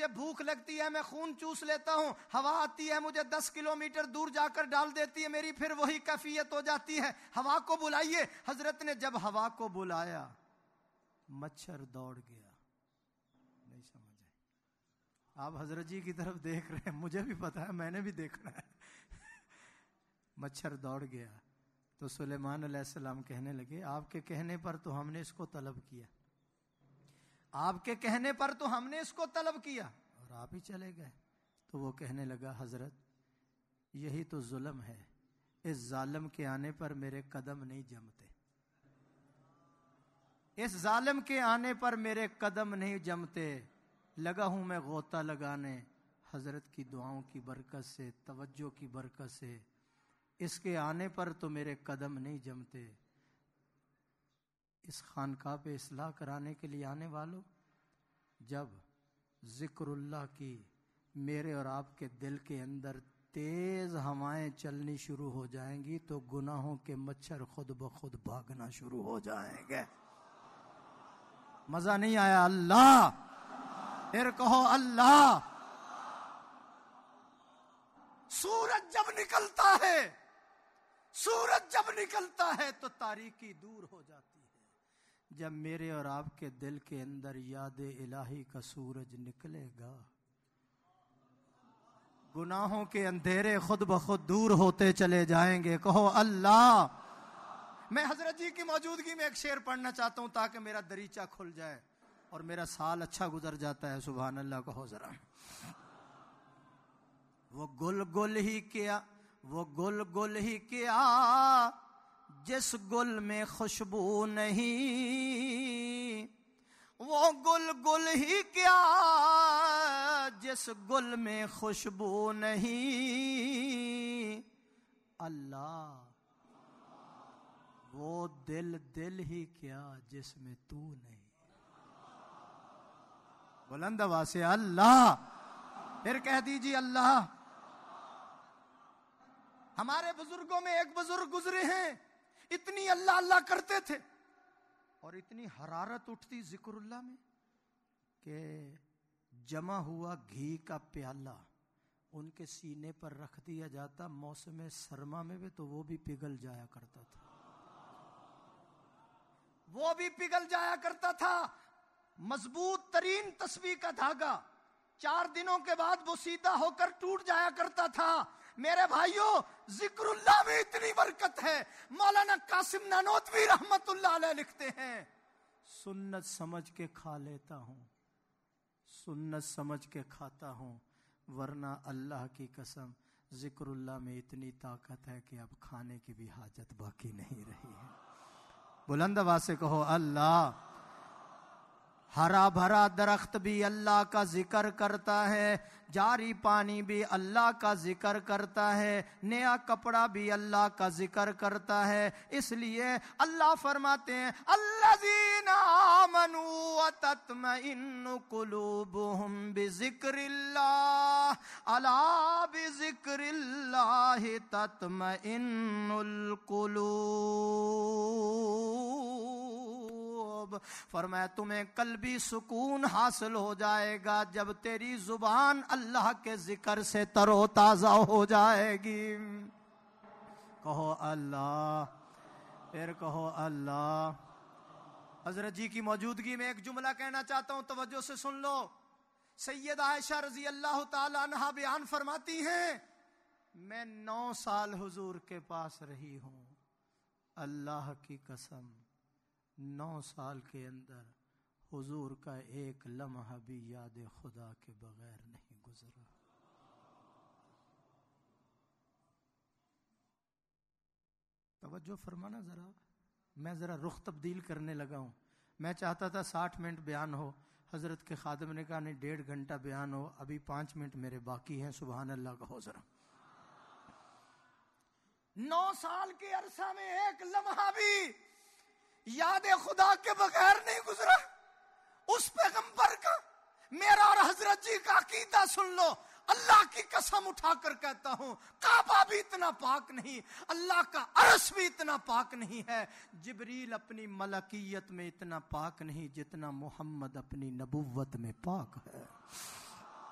مجھے بھوک لگتی ہے میں خون چوس لیتا ہوں, ہوا آتی ہے مجھے 10 کلومیٹر دور جا کر ڈال دیتی ہے, میری پھر وہی کیفیت ہو جاتی ہے. ہوا کو بلائیے. حضرت نے جب ہوا کو بلایا مچھر دوڑ گیا. نہیں سمجھ آئی؟ آپ حضرت جی کی طرف دیکھ رہے ہیں, مجھے بھی پتا ہے, میں نے بھی دیکھنا ہے. مچھر دوڑ گیا تو سلیمان علیہ السلام کہنے لگے آپ کے کہنے پر تو ہم نے اس کو طلب کیا, آپ کے کہنے پر تو ہم نے اس کو طلب کیا اور آپ ہی چلے گئے. تو وہ کہنے لگا حضرت یہی تو ظلم ہے, اس ظالم کے آنے پر میرے قدم نہیں جمتے, اس ظالم کے آنے پر میرے قدم نہیں جمتے. لگا ہوں میں غوطہ لگانے حضرت کی دعاؤں کی برکت سے, توجہ کی برکت سے, اس کے آنے پر تو میرے قدم نہیں جمتے. اس خانقاہ پہ اصلاح کرانے کے لیے آنے والوں, جب ذکر اللہ کی میرے اور آپ کے دل کے اندر تیز ہوائیں چلنی شروع ہو جائیں گی تو گناہوں کے مچھر خود بخود بھاگنا شروع ہو جائیں گے. مزہ نہیں آیا؟ اللہ, پھر کہو اللہ. سورج جب نکلتا ہے, سورج جب نکلتا ہے تو تاریکی دور ہو جاتی ہے. جب میرے اور آپ کے دل کے اندر یاد الہی کا سورج نکلے گا گناہوں کے اندھیرے خود بخود دور ہوتے چلے جائیں گے. کہو اللہ. میں حضرت جی کی موجودگی میں ایک شعر پڑھنا چاہتا ہوں تاکہ میرا دریچہ کھل جائے اور میرا سال اچھا گزر جاتا ہے. سبحان اللہ کہو ذرا. وہ گل گل ہی کیا, وہ گل گل ہی کیا جس گل میں خوشبو نہیں, وہ گل گل ہی کیا جس گل میں خوشبو نہیں. اللہ وہ دل دل ہی کیا جس میں تو نہیں. بلند آواز سے اللہ. پھر کہہ دیجیے اللہ. ہمارے بزرگوں میں ایک بزرگ گزرے ہیں, اتنی اللہ اللہ کرتے تھے اور اتنی حرارت اٹھتی ذکر اللہ میں کہ جمع ہوا گھی کا پیالہ ان کے سینے پر رکھ دیا جاتا, موسم سرما میں بھی تو وہ بھی پگھل جایا کرتا تھا, وہ بھی پگھل جایا کرتا تھا. مضبوط ترین تسبیح کا دھاگا 4 دنوں کے بعد وہ سیدھا ہو کر ٹوٹ جایا کرتا تھا. میرے بھائیوں ذکر اللہ میں اتنی برکت ہے. مولانا قاسم نانوتوی رحمت اللہ علیہ لکھتے ہیں سنت سمجھ کے کھا لیتا ہوں, سنت سمجھ کے کھاتا ہوں, ورنہ اللہ کی قسم ذکر اللہ میں اتنی طاقت ہے کہ اب کھانے کی بھی حاجت باقی نہیں رہی ہے. بلند آواز سے کہو اللہ. ہرا بھرا درخت بھی اللہ کا ذکر کرتا ہے, جاری پانی بھی اللہ کا ذکر کرتا ہے, نیا کپڑا بھی اللہ کا ذکر کرتا ہے. اس لیے اللہ فرماتے ہیں الذین آمنوا وتطمئن قلوبہم بذکر اللہ الا بذکر اللہ تطمئن القلوب. فرمایا تمہیں قلبی سکون حاصل ہو جائے گا جب تیری زبان اللہ کے ذکر سے تر و تازہ ہو جائے گی. کہو اللہ. پھر کہو اللہ. حضرت جی کی موجودگی میں ایک جملہ کہنا چاہتا ہوں, توجہ سے سن لو. سیدہ عائشہ رضی اللہ تعالی عنہا بیان فرماتی ہیں میں 9 سال حضور کے پاس رہی ہوں, اللہ کی قسم 9 سال کے اندر حضور کا ایک لمحہ بھی یاد خدا کے بغیر نہیں گزرا. توجہ فرمانا ذرا. میں ذرا رخ تبدیل کرنے لگا ہوں. میں چاہتا تھا 60 منٹ بیان ہو, حضرت کے خادم نے کہا نہیں 1.5 گھنٹہ بیان ہو, ابھی 5 منٹ میرے باقی ہیں. سبحان اللہ کہو ذرا. 9 سال کے عرصہ میں ایک لمحہ بھی یاد خدا کے بغیر نہیں گزرا. اس پیغمبر کا میرا اور حضرت جی کا عقیدہ سن لو. اللہ کی قسم اٹھا کر کہتا ہوں کعبہ بھی اتنا پاک نہیں, اللہ کا عرش بھی اتنا پاک نہیں ہے, جبریل اپنی ملکیت میں اتنا پاک نہیں جتنا محمد اپنی نبوت میں پاک ہے.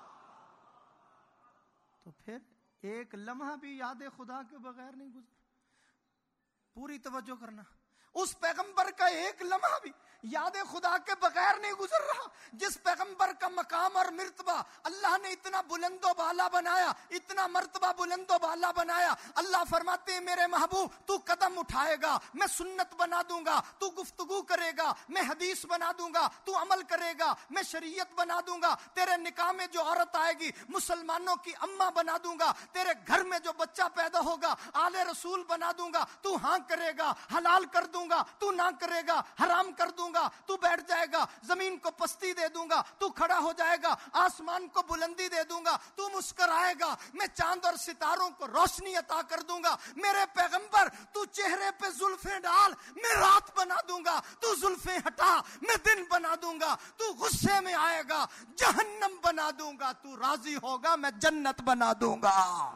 پھر ایک لمحہ بھی یاد خدا کے بغیر نہیں گزرا. پوری توجہ کرنا, اس پیغمبر کا ایک لمحہ بھی یاد خدا کے بغیر نہیں گزر رہا, جس پیغمبر کا مقام اور مرتبہ اللہ نے اتنا بلند و بالا بنایا, اتنا مرتبہ بلند و بالا بنایا. اللہ فرماتے ہیں میرے محبوب تو قدم اٹھائے گا میں سنت بنا دوں گا, تو گفتگو کرے گا میں حدیث بنا دوں گا, تو عمل کرے گا میں شریعت بنا دوں گا, تیرے نکاح میں جو عورت آئے گی مسلمانوں کی اماں بنا دوں گا, تیرے گھر میں جو بچہ پیدا ہوگا آل رسول بنا دوں گا, تو ہاں کرے گا حلال کر دوں گا, تو نہ کرے گا حرام کر دوں گا, تو بیٹھ جائے گا زمین کو پستی دے دوں گا, تو کھڑا ہو جائے گا آسمان کو بلندی دے دوں گا, تو مسکرائے گا میں چاند اور ستاروں کو روشنی عطا کر دوں گا. میرے پیغمبر تو چہرے پہ زلفیں ڈال میں رات بنا دوں گا, تو زلفیں ہٹا میں دن بنا دوں گا, تو غصے میں آئے گا جہنم بنا دوں گا, تو راضی ہوگا میں جنت بنا دوں گا.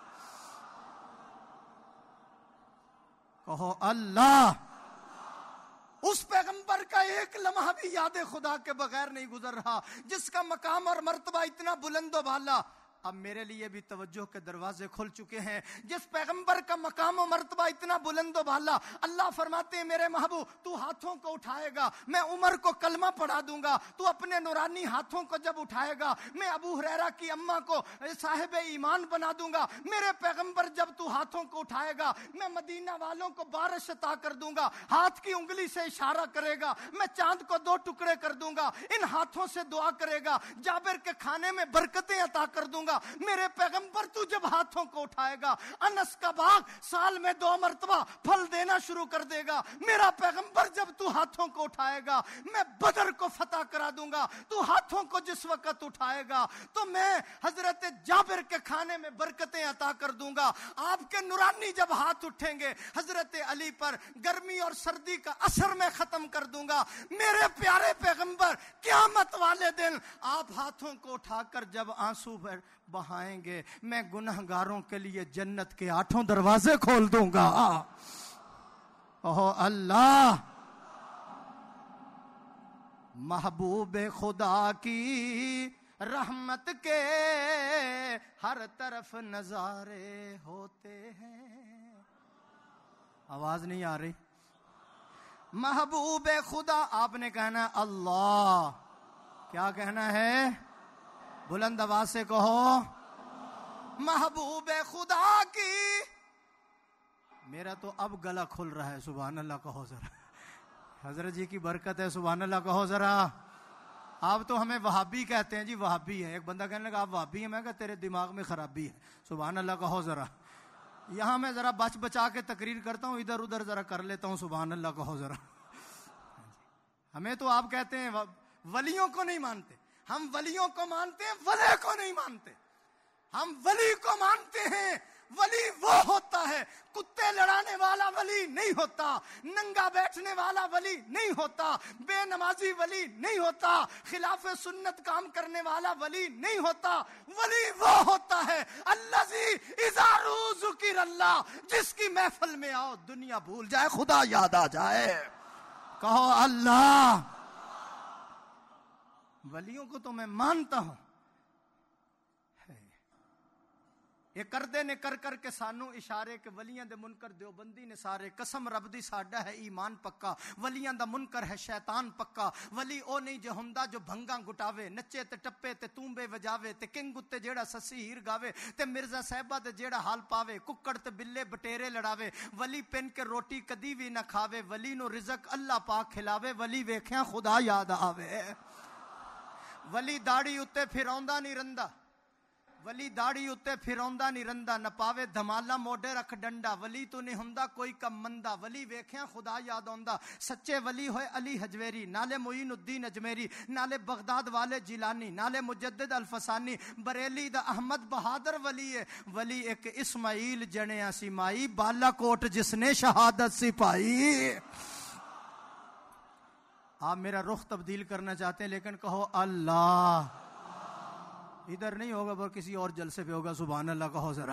کہو اللہ. اس پیغمبر کا ایک لمحہ بھی یاد خدا کے بغیر نہیں گزر رہا, جس کا مقام اور مرتبہ اتنا بلند و بالا. اب میرے لیے بھی توجہ کے دروازے کھل چکے ہیں. جس پیغمبر کا مقام و مرتبہ اتنا بلند و بالا, اللہ فرماتے ہیں میرے محبوب تو ہاتھوں کو اٹھائے گا میں عمر کو کلمہ پڑھا دوں گا, تو اپنے نورانی ہاتھوں کو جب اٹھائے گا میں ابو ہریرہ کی اماں کو صاحب ایمان بنا دوں گا. میرے پیغمبر جب تو ہاتھوں کو اٹھائے گا میں مدینہ والوں کو بارش عطا کر دوں گا, ہاتھ کی انگلی سے اشارہ کرے گا میں چاند کو 2 ٹکڑے کر دوں گا, ان ہاتھوں سے دعا کرے گا جابر کے کھانے میں برکتیں عطا کر دوں گا. میرے پیغمبر تو جب ہاتھوں کو اٹھائے گا انس کا باغ سال میں 2 مرتبہ پھل دینا شروع کر دے گا. میرا پیغمبر جب تو ہاتھوں کو اٹھائے گا میں بدر کو فتح کرا دوں گا. تو ہاتھوں کو جس وقت اٹھائے گا تو میں حضرت جابر کے کھانے میں برکتیں عطا کر دوں گا. آپ کے نورانی جب ہاتھ اٹھیں گے حضرت علی پر گرمی اور سردی کا اثر میں ختم کر دوں گا. میرے پیارے پیغمبر قیامت والے دن آپ ہاتھوں کو اٹھا کر جب آنسو بہائیں گے میں گنہگاروں کے لیے جنت کے 8 دروازے کھول دوں گا. اوہ اللہ. محبوب خدا کی رحمت کے ہر طرف نظارے ہوتے ہیں. آواز نہیں آ رہی. محبوب خدا, آپ نے کہنا ہے اللہ. کیا کہنا ہے؟ بلند آواز سے کہو محبوب خدا کی. میرا تو اب گلا کھل رہا ہے. سبحان اللہ کہو ذرا. حضرت جی کی برکت ہے. سبحان اللہ کہو ذرا. آپ تو ہمیں وہابی کہتے ہیں جی, وہابی ہے. ایک بندہ کہنے لگا آپ وہابی ہیں, میں کہا تیرے دماغ میں خرابی ہے. سبحان اللہ کہو ذرا. یہاں میں ذرا بچ بچا کے تقریر کرتا ہوں, ادھر ادھر ذرا کر لیتا ہوں. سبحان اللہ کہو ذرا. ہمیں تو آپ کہتے ہیں ولیوں کو نہیں مانتے. ہم ولیوں کو مانتے ہیں, ولی کو نہیں مانتے. ہم ولی کو مانتے ہیں. ولی وہ ہوتا ہے, کتے لڑانے والا ولی نہیں ہوتا, ننگا بیٹھنے والا ولی نہیں ہوتا, بے نمازی ولی نہیں ہوتا, خلاف سنت کام کرنے والا ولی نہیں ہوتا. ولی وہ ہوتا ہے الذی اذا ذکر اللہ, جس کی محفل میں آؤ دنیا بھول جائے خدا یاد آ جائے. کہو اللہ. ولیوں کو تو میں مانتا ہوں. یہ کردے نے کر کر کے سانو اشارے کہ ولیاں دے منکر دیوبندی نے سارے. قسم رب دی ساڈا ہے ایمان پکا, ولیاں دا منکر ہے شیطان پکا. ولی او نہیں جو ہوندا جو بھنگاں گٹاوے, نچے تے ٹپے تے تونبے وجاوے, تے کنگ اتے جیڑا سسی ہیر گاوے, تے مرزا صاحبہ تے جیڑا حال پاوے, ککڑ تے بلے بٹیرے لڑاوے. ولی پن کے روٹی کدی بھی نہ کھاوے, ولی نو رزق اللہ پاک کھلاوے, ولی ویکھیاں خدا یاد آوے. ولی داڑھی اتے پھروندا نہیں رندا, ولی داڑھی اتے پھروندا نہیں رندا, نہ پاوے دھمالا موڈے رکھ ڈنڈا. ولی تو نہیں ہوندا کوئی کم مندا, ولی ویکھیاں خدا یاد آوندا. سچے ولی ہوئے علی حجویری, نالے معین الدین اجمیری, نالے بغداد والے جیلانی, نالے مجدد الفسانی, بریلی دا احمد بہادر ولی ہے. ولی ایک اسماعیل جنیا سیمائی, بالا کوٹ جس نے شہادت سی پائی. آپ میرا رخ تبدیل کرنا چاہتے ہیں لیکن کہو اللہ. ادھر نہیں ہوگا پر کسی اور جلسے پہ ہوگا. سبحان اللہ کہو ذرا.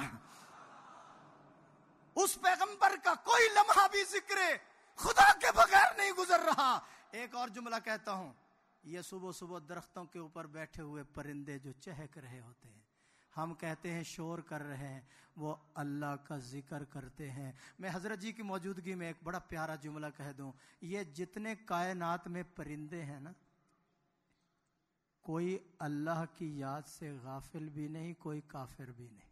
اس پیغمبر کا کوئی لمحہ بھی ذکر خدا کے بغیر نہیں گزر رہا. ایک اور جملہ کہتا ہوں, یہ صبح صبح درختوں کے اوپر بیٹھے ہوئے پرندے جو چہک رہے ہوتے ہیں, ہم کہتے ہیں شور کر رہے ہیں، وہ اللہ کا ذکر کرتے ہیں۔ میں حضرت جی کی موجودگی میں ایک بڑا پیارا جملہ کہہ دوں، یہ جتنے کائنات میں پرندے ہیں نا، کوئی اللہ کی یاد سے غافل بھی نہیں، کوئی کافر بھی نہیں۔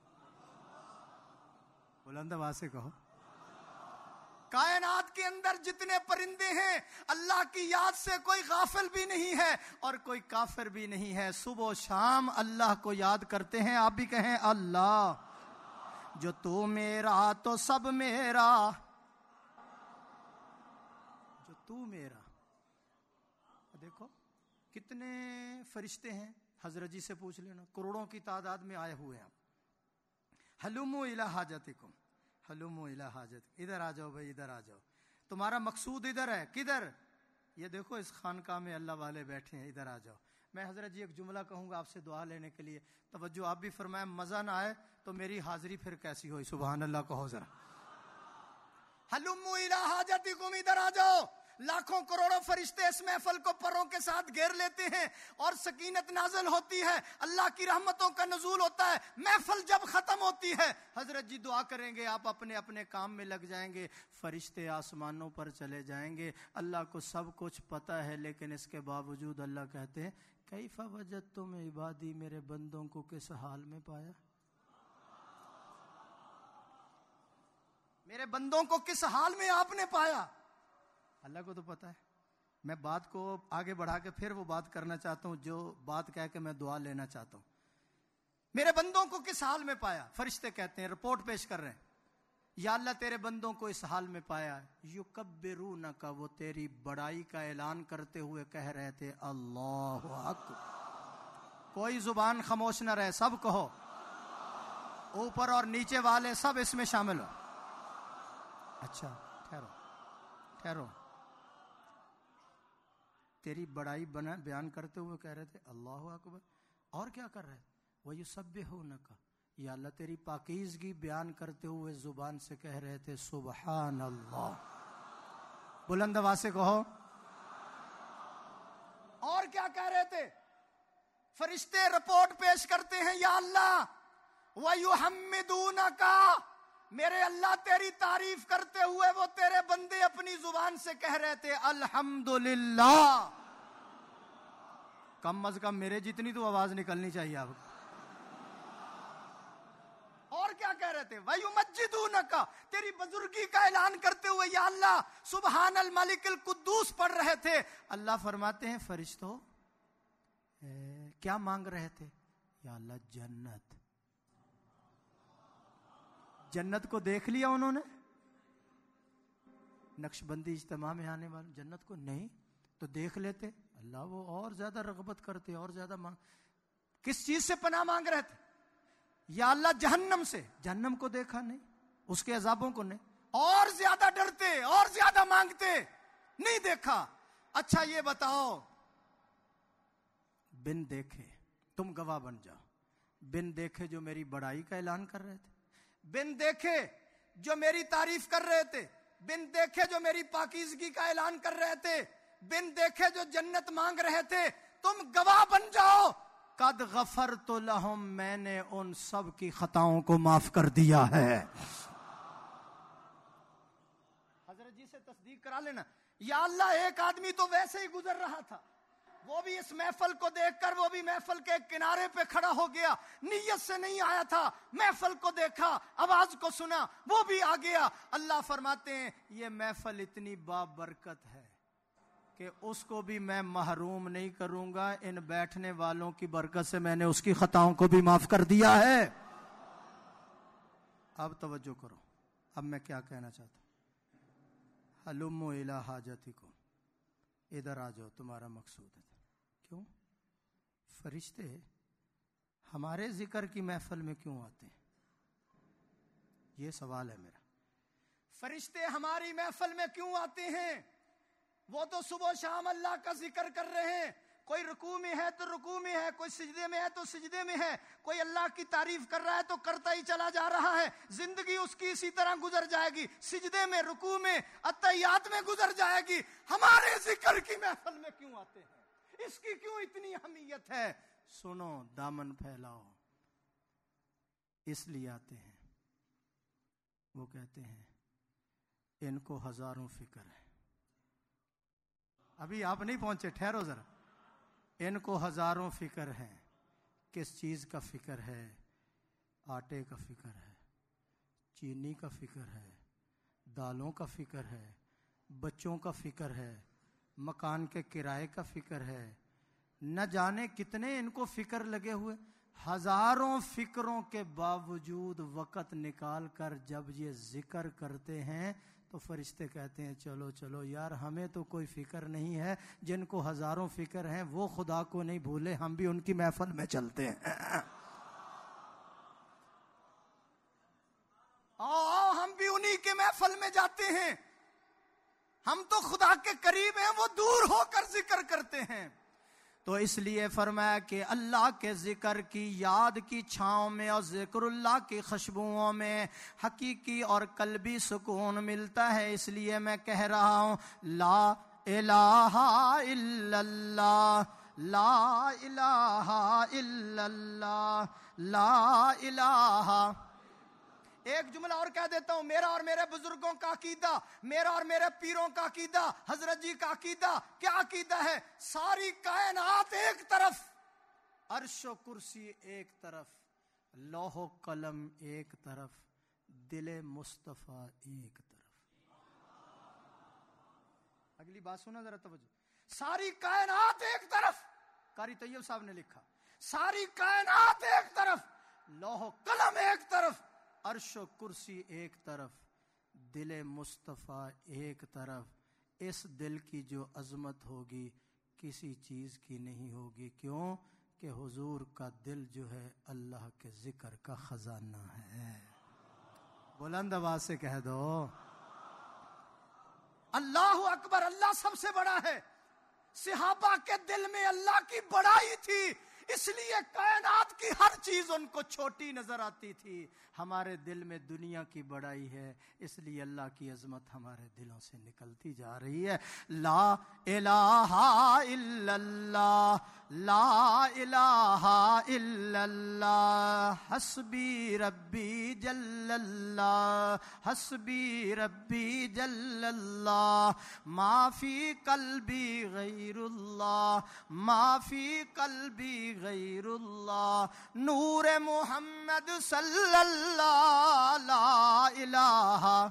بلند آواز سے کہو، کائنات کے اندر جتنے پرندے ہیں اللہ کی یاد سے کوئی غافل بھی نہیں ہے اور کوئی کافر بھی نہیں ہے، صبح و شام اللہ کو یاد کرتے ہیں۔ آپ بھی کہیں اللہ، جو تو میرا تو سب میرا، جو تو میرا۔ دیکھو کتنے فرشتے ہیں، حضرت جی سے پوچھ لینا، کروڑوں کی تعداد میں آئے ہوئے ہیں۔ حلموا الی حاجتکم، حلموا الی حاجتکم، ادھر آ جاؤ بھائی، ادھر آ جاؤ، تمہارا مقصود ادھر ہے۔ کدھر؟ یہ دیکھو اس خانقاہ میں اللہ والے بیٹھے ہیں، ادھر آ جاؤ۔ میں حضرت جی ایک جملہ کہوں گا آپ سے دعا لینے کے لیے، توجہ آپ بھی فرمائیں، مزہ نہ آئے تو میری حاضری پھر کیسی ہوئی؟ سبحان اللہ کہو ذرا۔ حلموا الی حاجتکم، ادھر آ جاؤ۔ لاکھوں کروڑوں فرشتے اس محفل کو پروں کے ساتھ گھیر لیتے ہیں اور سکینت نازل ہوتی ہے، اللہ کی رحمتوں کا نزول ہوتا ہے۔ محفل جب ختم ہوتی ہے حضرت جی دعا کریں گے، آپ اپنے اپنے کام میں لگ جائیں گے، فرشتے آسمانوں پر چلے جائیں گے۔ اللہ کو سب کچھ پتہ ہے، لیکن اس کے باوجود اللہ کہتے ہیں کیف وجدتم عبادی، میرے بندوں کو کس حال میں پایا؟ میرے بندوں کو کس حال میں آپ نے پایا؟ اللہ کو تو پتا ہے۔ میں بات کو آگے بڑھا کے پھر وہ بات کرنا چاہتا ہوں جو بات کہہ کے میں دعا لینا چاہتا ہوں۔ میرے بندوں کو کس حال میں پایا؟ فرشتے کہتے ہیں، رپورٹ پیش کر رہے ہیں، یا اللہ تیرے بندوں کو اس حال میں پایا، یکبرونک، وہ تیری بڑائی کا اعلان کرتے ہوئے کہہ رہے تھے اللہ اکبر۔ کوئی زبان خاموش نہ رہے، سب کہو، اوپر اور نیچے والے سب اس میں شامل ہو۔ اچھا ٹھہرو ٹھہرو، تیری بڑائی بیان کرتے ہوئے کہہ رہے تھے اللہ اکبر، اور کیا کر رہے تھے؟ وَيُسَبِّحُونَكَ، یا اللہ تیری پاکیزگی بیان کرتے ہوئے زبان سے کہہ رہے تھے سبحان اللہ۔ بلند آواز سے کہو، اور کیا کہہ رہے تھے؟ فرشتے رپورٹ پیش کرتے ہیں، یا اللہ وَيُحَمِّدُونَكَ، میرے اللہ تیری تعریف کرتے ہوئے وہ تیرے بندے اپنی زبان سے کہہ رہے تھے الحمدللہ۔ کم از کم میرے جتنی تو آواز نکلنی چاہیے آپ۔ اور کیا کہہ رہے تھے؟ وَيُمَجِّدُونَكَ، تیری بزرگی کا اعلان کرتے ہوئے یا اللہ سبحان الملک القدوس پڑھ رہے تھے۔ اللہ فرماتے ہیں فرشتوں کیا مانگ رہے تھے؟ یا اللہ جنت۔ جنت کو دیکھ لیا انہوں نے؟ نقش بندی اجتماع میں آنے والے جنت کو نہیں تو دیکھ لیتے، اللہ وہ اور زیادہ رغبت کرتے، اور زیادہ مانگ۔ کس چیز سے پناہ مانگ رہے تھے؟ یا اللہ جہنم سے۔ جہنم کو دیکھا نہیں، اس کے عذابوں کو نہیں، اور زیادہ ڈرتے، اور زیادہ مانگتے، نہیں دیکھا۔ اچھا یہ بتاؤ، بن دیکھے تم گواہ بن جاؤ، بن دیکھے جو میری بڑائی کا اعلان کر رہے تھے، بن دیکھے جو میری تعریف کر رہے تھے، بن دیکھے جو میری پاکیزگی کا اعلان کر رہے تھے، بن دیکھے جو جنت مانگ رہے تھے، تم گواہ بن جاؤ قد غفرت لہم، میں نے ان سب کی خطاؤں کو معاف کر دیا ہے۔ حضرت جی سے تصدیق کرا لینا، یا اللہ ایک آدمی تو ویسے ہی گزر رہا تھا، وہ بھی اس محفل کو دیکھ کر وہ بھی محفل کے کنارے پہ کھڑا ہو گیا، نیت سے نہیں آیا تھا، محفل کو دیکھا، آواز کو سنا، وہ بھی آ گیا۔ اللہ فرماتے ہیں یہ محفل اتنی بابرکت ہے کہ اس کو بھی میں محروم نہیں کروں گا، ان بیٹھنے والوں کی برکت سے میں نے اس کی خطاؤں کو بھی معاف کر دیا ہے۔ اب توجہ کرو، اب میں کیا کہنا چاہتا ہوں۔ حلموا الی حاجتکم، ادھر آ جاؤ، تمہارا مقصود ہے۔ کیوں فرشتے ہمارے ذکر کی محفل میں کیوں آتے ہیں؟ یہ سوال ہے میرا۔ فرشتے ہماری محفل میں کیوں آتے ہیں؟ وہ تو صبح و شام اللہ کا ذکر کر رہے ہیں، کوئی رکوع میں ہے تو رکوع میں ہے، کوئی سجدے میں ہے تو سجدے میں ہے، کوئی اللہ کی تعریف کر رہا ہے تو کرتا ہی چلا جا رہا ہے۔ زندگی اس کی اسی طرح گزر جائے گی، سجدے میں، رکوع میں، اتحیات میں گزر جائے گی۔ ہمارے ذکر کی محفل میں کیوں آتے ہیں؟ اس کی کیوں اتنی اہمیت ہے؟ سنو، دامن پھیلاؤ، اس لیے آتے ہیں. وہ کہتے ہیں ان کو ہزاروں فکر ہے. ابھی آپ نہیں پہنچے، ٹھہرو ذرا. ان کو ہزاروں فکر ہے. کس چیز کا فکر ہے؟ آٹے کا فکر ہے، چینی کا فکر ہے، دالوں کا فکر ہے، بچوں کا فکر ہے، مکان کے کرائے کا فکر ہے. نہ جانے کتنے ان کو فکر لگے ہوئے. ہزاروں فکروں کے باوجود وقت نکال کر جب یہ ذکر کرتے ہیں تو فرشتے کہتے ہیں چلو چلو یار، ہمیں تو کوئی فکر نہیں ہے. جن کو ہزاروں فکر ہیں وہ خدا کو نہیں بھولے، ہم بھی ان کی محفل میں چلتے ہیں. آؤ ہم بھی انہی کے محفل میں جاتے ہیں. ہم تو خدا کے قریب ہیں، وہ دور ہو کر ذکر کرتے ہیں. تو اس لیے فرمایا کہ اللہ کے ذکر کی یاد کی چھاؤں میں اور ذکر اللہ کی خوشبوؤں میں حقیقی اور قلبی سکون ملتا ہے. اس لیے میں کہہ رہا ہوں لا الہ الا اللہ، لا الہ الا اللہ، لا الہ. ایک جملہ اور کہہ دیتا ہوں، میرا اور میرے بزرگوں کا عقیدہ، میرا اور میرے پیروں کا عقیدہ، حضرت جی کا عقیدہ کیا عقیدہ ہے؟ ساری کائنات ایک طرف، عرش و کرسی ایک طرف، لوح و قلم ایک طرف، دل مصطفیٰ ایک طرف. اگلی بات سنو ذرا توجہ. ساری کائنات ایک طرف، قاری طیب صاحب نے لکھا، ساری کائنات ایک طرف، لوح و قلم ایک طرف، عرش و کرسی ایک طرف، دل مصطفیٰ ایک طرف. اس دل کی جو عظمت ہوگی کسی چیز کی نہیں ہوگی. کیوں کہ حضور کا دل جو ہے اللہ کے ذکر کا خزانہ ہے. بلند آواز سے کہہ دو اللہ اکبر. اللہ سب سے بڑا ہے. صحابہ کے دل میں اللہ کی بڑائی تھی، اس لیے کائنات کی ہر چیز ان کو چھوٹی نظر آتی تھی. ہمارے دل میں دنیا کی بڑائی ہے، اس لیے اللہ کی عظمت ہمارے دلوں سے نکلتی جا رہی ہے. لا الہ الا اللہ، لا الہ الا اللہ، حسبی ربی جل اللہ، حسبی ربی جل اللہ، ما فی قلبی غیر اللہ، ما فی قلبی غیر اللہ، نور محمد صلی اللہ. لا الہ،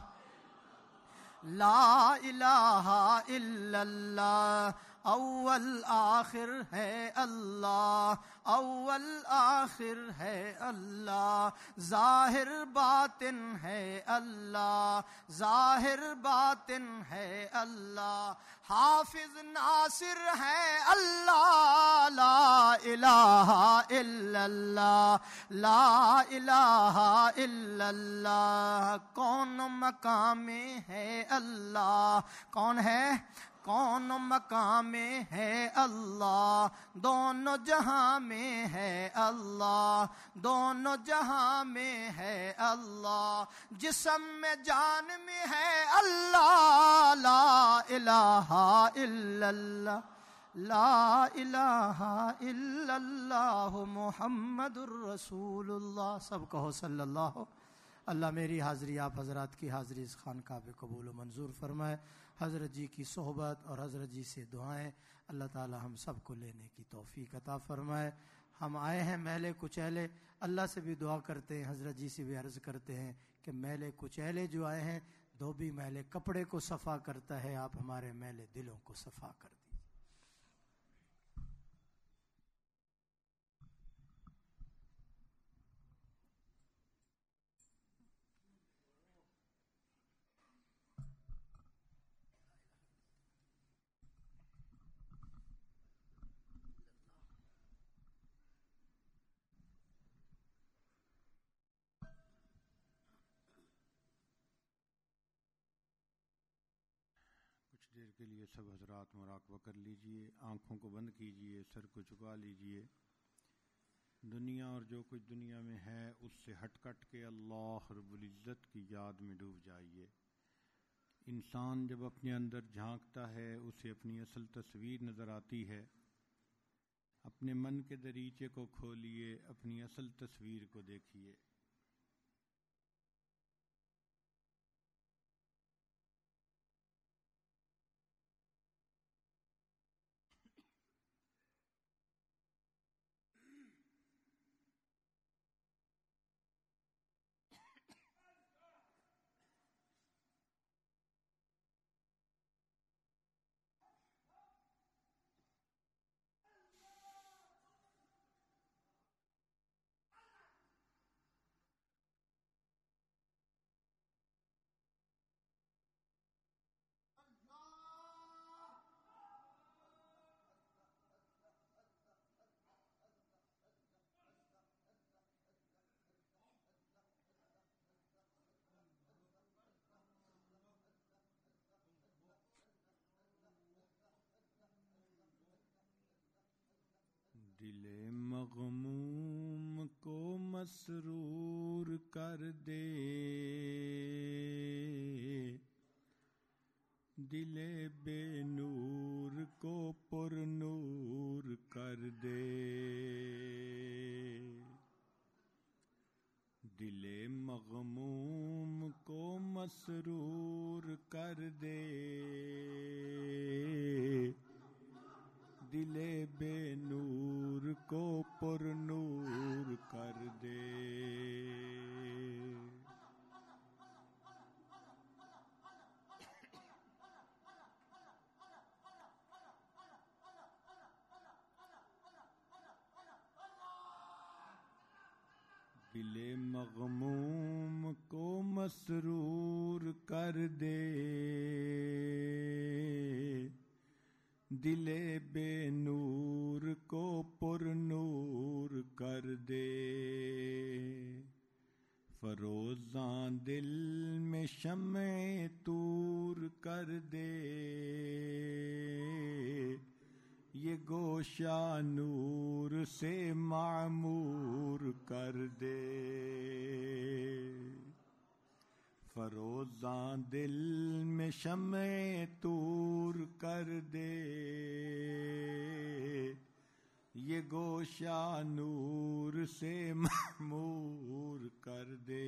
لا الہ الا اللہ. اول آخر ہے اللہ، اول آخر ہے اللہ، ظاہر باطن ہے اللہ، ظاہر باطن ہے اللہ، حافظ ناصر ہے اللہ. لا الہ الا اللہ، لا الہ الا اللہ. کون مقام ہے اللہ؟ کون ہے؟ کون مقام ہے اللہ؟ دونوں جہاں میں ہے اللہ، دونوں جہاں میں ہے اللہ، جسم میں جان میں ہے اللہ. لا الہ الا اللہ، لا الہ الا اللہ محمد الرسول اللہ. سب کہو صلی اللہ. اللہ میری حاضری آپ حضرات کی حاضری اس خانقاہ پہ قبول و منظور فرمائے. حضرت جی کی صحبت اور حضرت جی سے دعائیں اللہ تعالی ہم سب کو لینے کی توفیق عطا فرمائے. ہم آئے ہیں میلے کچیلے، اللہ سے بھی دعا کرتے ہیں، حضرت جی سے بھی عرض کرتے ہیں کہ میلے کچیلے جو آئے ہیں، دھوبی میلے کپڑے کو صفا کرتا ہے، آپ ہمارے میلے دلوں کو صفا کر دیجیے. کچھ دیر کے لیے سب حضرات مراقبہ کر لیجئے، آنکھوں کو بند کیجئے، سر کو جھکا لیجئے. دنیا اور جو کچھ دنیا میں ہے اس سے ہٹ کٹ کے اللہ رب العزت کی یاد میں ڈوب جائیے. انسان جب اپنے اندر جھانکتا ہے اسے اپنی اصل تصویر نظر آتی ہے. اپنے من کے دریچے کو کھولیے، اپنی اصل تصویر کو دیکھیے. دل مغموم کو مسرور کر دے، دل بے نور کو پر نور کر دے، دل مغموم کو مسرور کر دے، دل بے نور کو پر نور کر دے۔ دل مغموم کو مسرور کر دے، دل بے نور کو پر نور کر دے، فروزاں دل میں شمع طور کر دے، یہ گوشہ نور سے معمور کر دے، فروزاں دل میں شمع طور کر دے، یہ گوشہ نور سے معمور کر دے،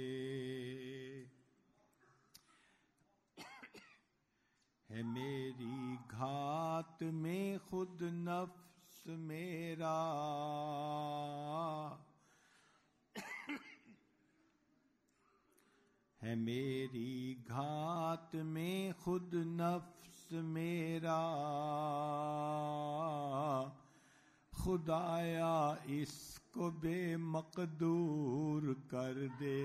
ہے میری گھات میں خود نفس میرا، ہے میری گھات میں خود نفس میرا، خدایا اس کو بے مقدور کر دے،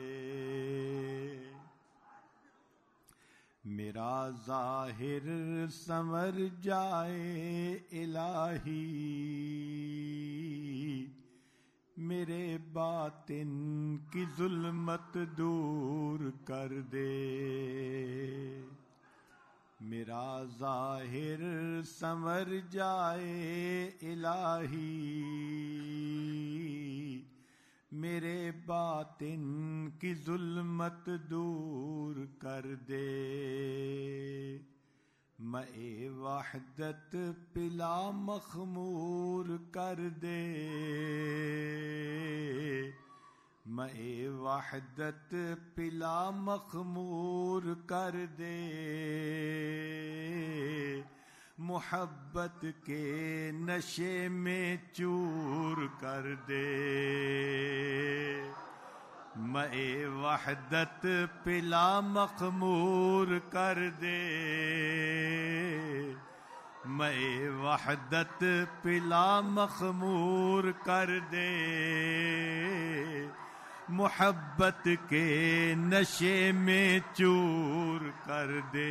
میرا ظاہر سنور جائے الہی، میرے باطن کی ظلمت دور کر دے، میرا ظاہر سنور جائے الہی، میرے باطن کی ظلمت دور کر دے، مے وحدت پلا مخمور کر دے، مے وحدت پلا مخمور کر دے، محبت کے نشے میں چور کر دے، مے وحدت پلا مخمور کر دے، مے وحدت پلا مخمور کر دے، محبت کے نشے میں چور کر دے،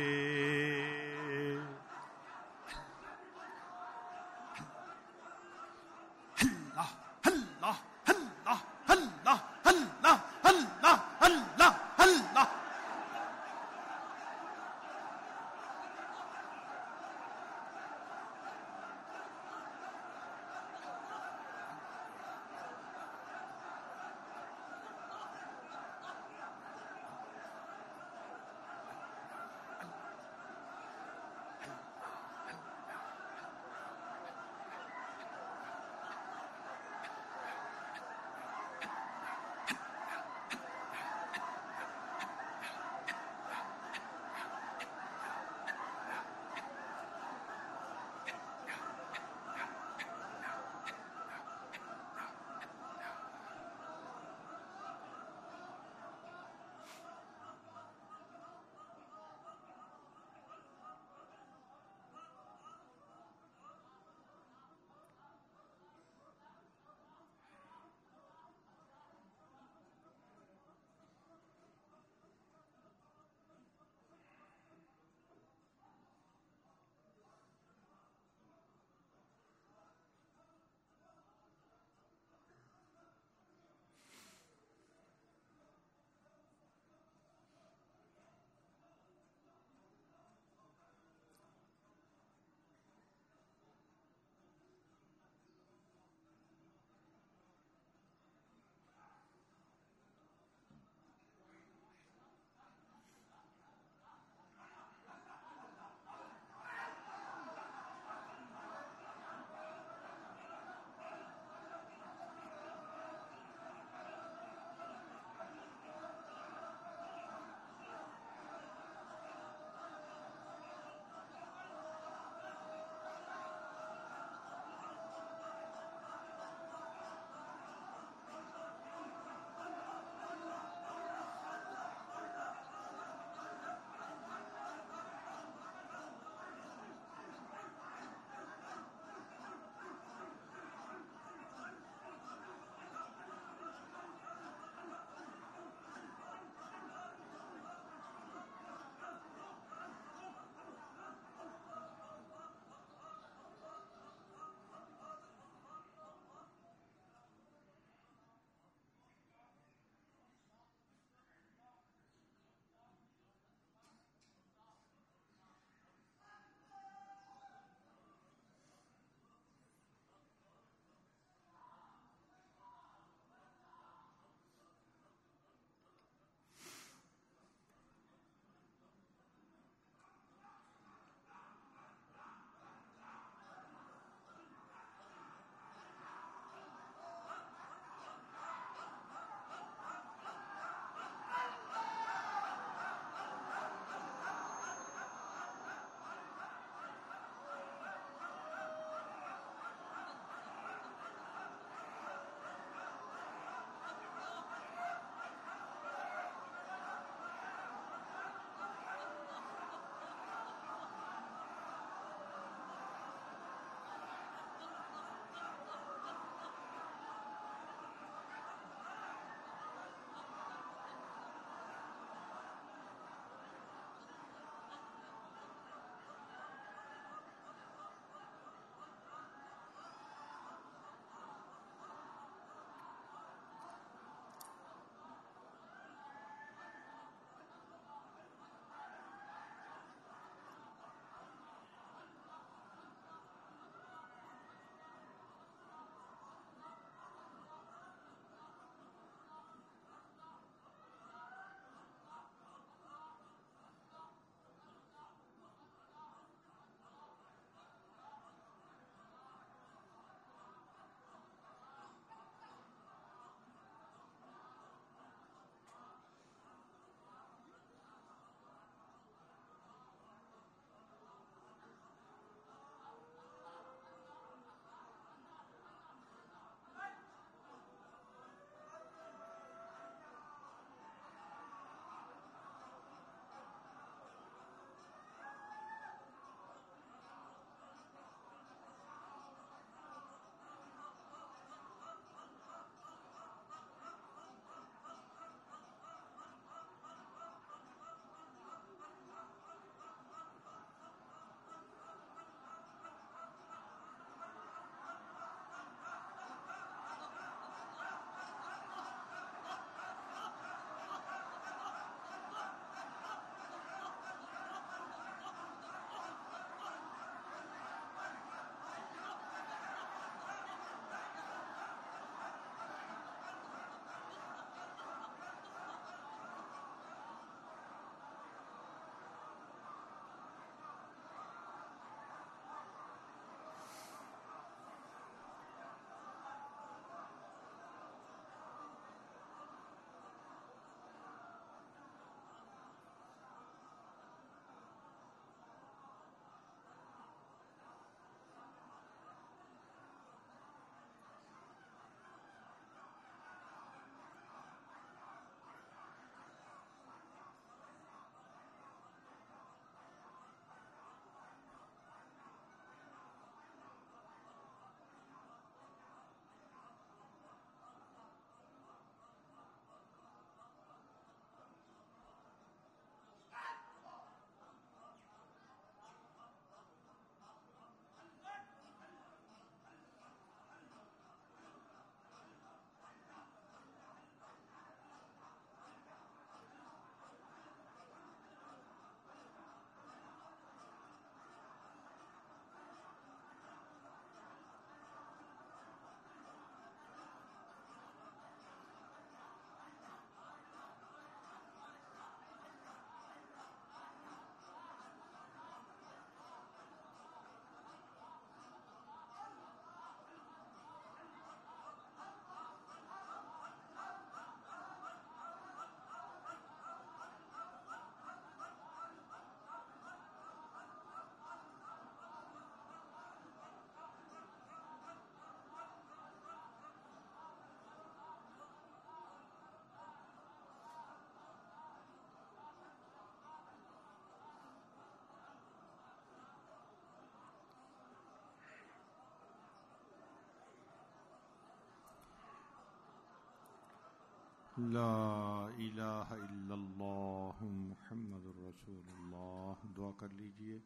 لا الہ الا اللہ محمد الرسول اللہ. دعا کر لیجئے.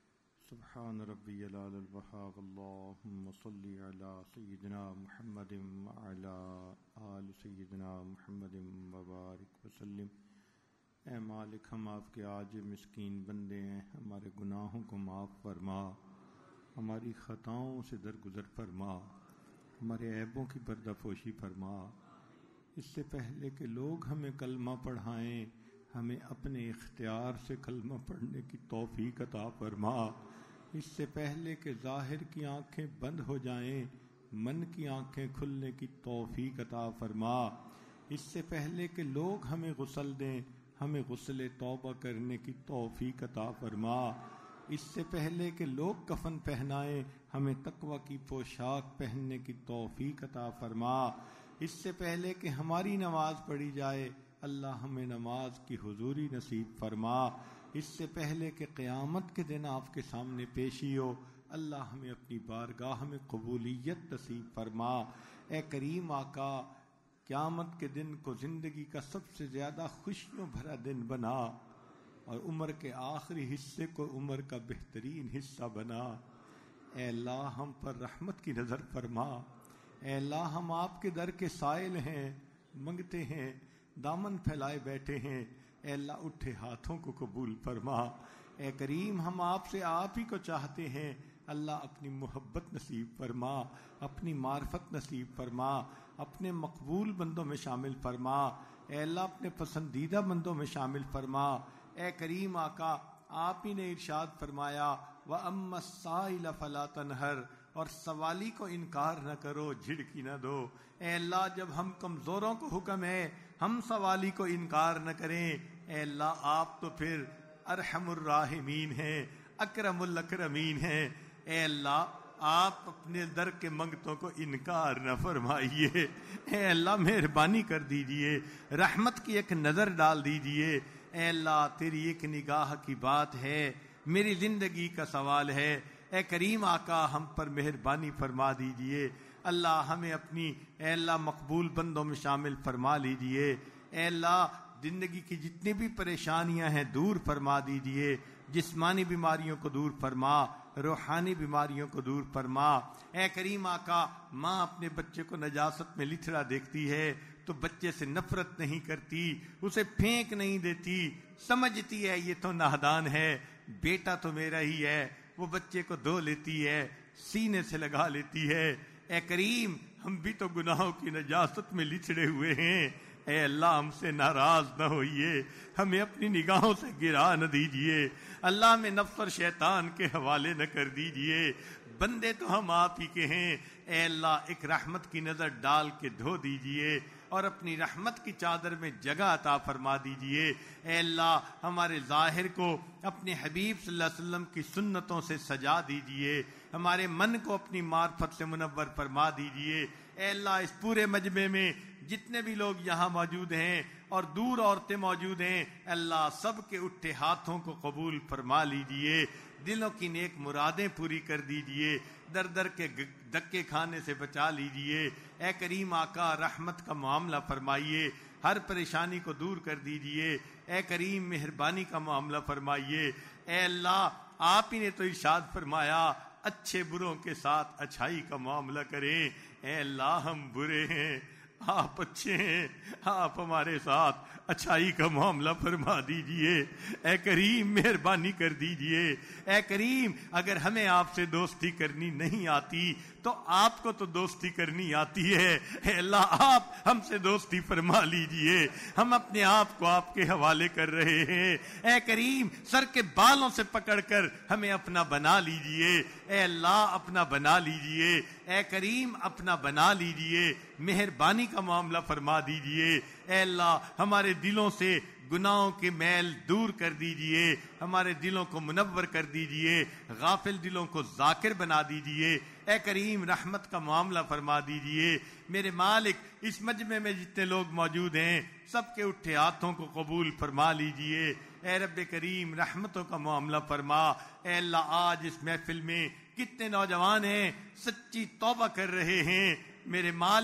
سبحان ربی العلی الوہاب. اللہم صلی علی سیدنا محمد وعلی آل سیدنا محمد وبارک وسلم. اے مالک، ہم آپ کے عاجز مسکین بندے ہیں، ہمارے گناہوں کو معاف فرما، ہماری خطاؤں سے درگزر فرما، ہمارے عیبوں کی پردہ پوشی فرما. اس سے پہلے کہ لوگ ہمیں کلمہ پڑھائیں، ہمیں اپنے اختیار سے کلمہ پڑھنے کی توفیق عطا فرما. اس سے پہلے کہ ظاہر کی آنکھیں بند ہو جائیں، من کی آنکھیں کھلنے کی توفیق عطا فرما. اس سے پہلے کہ لوگ ہمیں غسل دیں، ہمیں غسل توبہ کرنے کی توفیق عطا فرما. اس سے پہلے کہ لوگ کفن پہنائیں، ہمیں تقوی کی پوشاک پہننے کی توفیق عطا فرما. اس سے پہلے کہ ہماری نماز پڑھی جائے، اللہ ہمیں نماز کی حضوری نصیب فرما. اس سے پہلے کہ قیامت کے دن آپ کے سامنے پیشی ہو، اللہ ہمیں اپنی بارگاہ میں قبولیت نصیب فرما. اے کریم آقا، قیامت کے دن کو زندگی کا سب سے زیادہ خوشیوں بھرا دن بنا، اور عمر کے آخری حصے کو عمر کا بہترین حصہ بنا. اے اللہ، ہم پر رحمت کی نظر فرما. اے اللہ، ہم آپ کے در کے سائل ہیں، منگتے ہیں، دامن پھیلائے بیٹھے ہیں. اے اللہ، اٹھے ہاتھوں کو قبول فرما. اے کریم، ہم آپ سے آپ ہی کو چاہتے ہیں. اللہ، اپنی محبت نصیب فرما، اپنی معرفت نصیب فرما، اپنے مقبول بندوں میں شامل فرما. اے اللہ، اپنے پسندیدہ بندوں میں شامل فرما. اے کریم آقا، آپ ہی نے ارشاد فرمایا وَأَمَّا السَّائِلَ فَلَا تَنْهَرْ، اور سوالی کو انکار نہ کرو، جھڑکی نہ دو. اے اللہ، جب ہم کمزوروں کو حکم ہے ہم سوالی کو انکار نہ کریں. اے اللہ، آپ تو پھر ارحم الراحمین ہیں، اکرم الاکرمین ہیں. اے اللہ، آپ اپنے در کے منگتوں کو انکار نہ فرمائیے. اے اللہ، مہربانی کر دیجئے، رحمت کی ایک نظر ڈال دیجئے. اے اللہ، تیری ایک نگاہ کی بات ہے، میری زندگی کا سوال ہے. اے کریم آقا، ہم پر مہربانی فرما دیجئے. اللہ، ہمیں اپنی اے اللہ مقبول بندوں میں شامل فرما لیجئے. اے اللہ، زندگی کی جتنی بھی پریشانیاں ہیں دور فرما دیجئے. جسمانی بیماریوں کو دور فرما، روحانی بیماریوں کو دور فرما. اے کریم آقا، ماں اپنے بچے کو نجاست میں لتھڑا دیکھتی ہے تو بچے سے نفرت نہیں کرتی، اسے پھینک نہیں دیتی، سمجھتی ہے یہ تو نادان ہے، بیٹا تو میرا ہی ہے. وہ بچے کو دھو لیتی ہے، سینے سے لگا لیتی ہے. اے کریم، ہم بھی تو گناہوں کی نجاست میں لچڑے ہوئے ہیں. اے اللہ، ہم سے ناراض نہ ہوئیے، ہمیں اپنی نگاہوں سے گرا نہ دیجئے. اللہ، ہمیں نفس اور شیطان کے حوالے نہ کر دیجئے. بندے تو ہم آپ ہی کے ہیں. اے اللہ، ایک رحمت کی نظر ڈال کے دھو دیجئے اور اپنی رحمت کی چادر میں جگہ عطا فرما دیجئے. اے اللہ، ہمارے ظاہر کو اپنے حبیب صلی اللہ علیہ وسلم کی سنتوں سے سجا دیجئے، ہمارے من کو اپنی معرفت سے منور فرما دیجئے. اے اللہ، اس پورے مجمع میں جتنے بھی لوگ یہاں موجود ہیں اور دور عورتیں موجود ہیں، اللہ سب کے اٹھے ہاتھوں کو قبول فرما لیجئے. دلوں کی نیک مرادیں پوری کر دیجئے، در در کے دکے کھانے سے بچا لیجئے. اے کریم آقا، رحمت کا معاملہ فرمائیے، ہر پریشانی کو دور کر دیجئے. اے کریم، مہربانی کا معاملہ فرمائیے. اے اللہ، آپ ہی نے تو ارشاد فرمایا اچھے بروں کے ساتھ اچھائی کا معاملہ کریں. اے اللہ، ہم برے ہیں، آپ اچھے ہیں، آپ ہمارے ساتھ اچھائی کا معاملہ فرما دیجئے. اے کریم، مہربانی کر دیجئے. اے کریم، اگر ہمیں آپ سے دوستی کرنی نہیں آتی تو آپ کو تو دوستی کرنی آتی ہے. اے اللہ، آپ ہم سے دوستی فرما لیجئے، ہم اپنے آپ کو آپ کے حوالے کر رہے ہیں. اے کریم، سر کے بالوں سے پکڑ کر ہمیں اپنا بنا لیجئے. اے اللہ، اپنا بنا لیجئے. اے کریم، اپنا بنا لیجئے، مہربانی کا معاملہ فرما دیجئے. اے اللہ، ہمارے دلوں سے گناہوں کے میل دور کر دیجئے، ہمارے دلوں کو منور کر دیجئے، غافل دلوں کو ذاکر بنا دیجئے. اے کریم، رحمت کا معاملہ فرما دیجئے. میرے مالک، اس مجمع میں جتنے لوگ موجود ہیں سب کے اٹھے ہاتھوں کو قبول فرما لیجئے. اے رب کریم، رحمتوں کا معاملہ فرما. اے اللہ، آج اس محفل میں کتنے نوجوان ہیں سچی توبہ کر رہے ہیں. میرے مالک،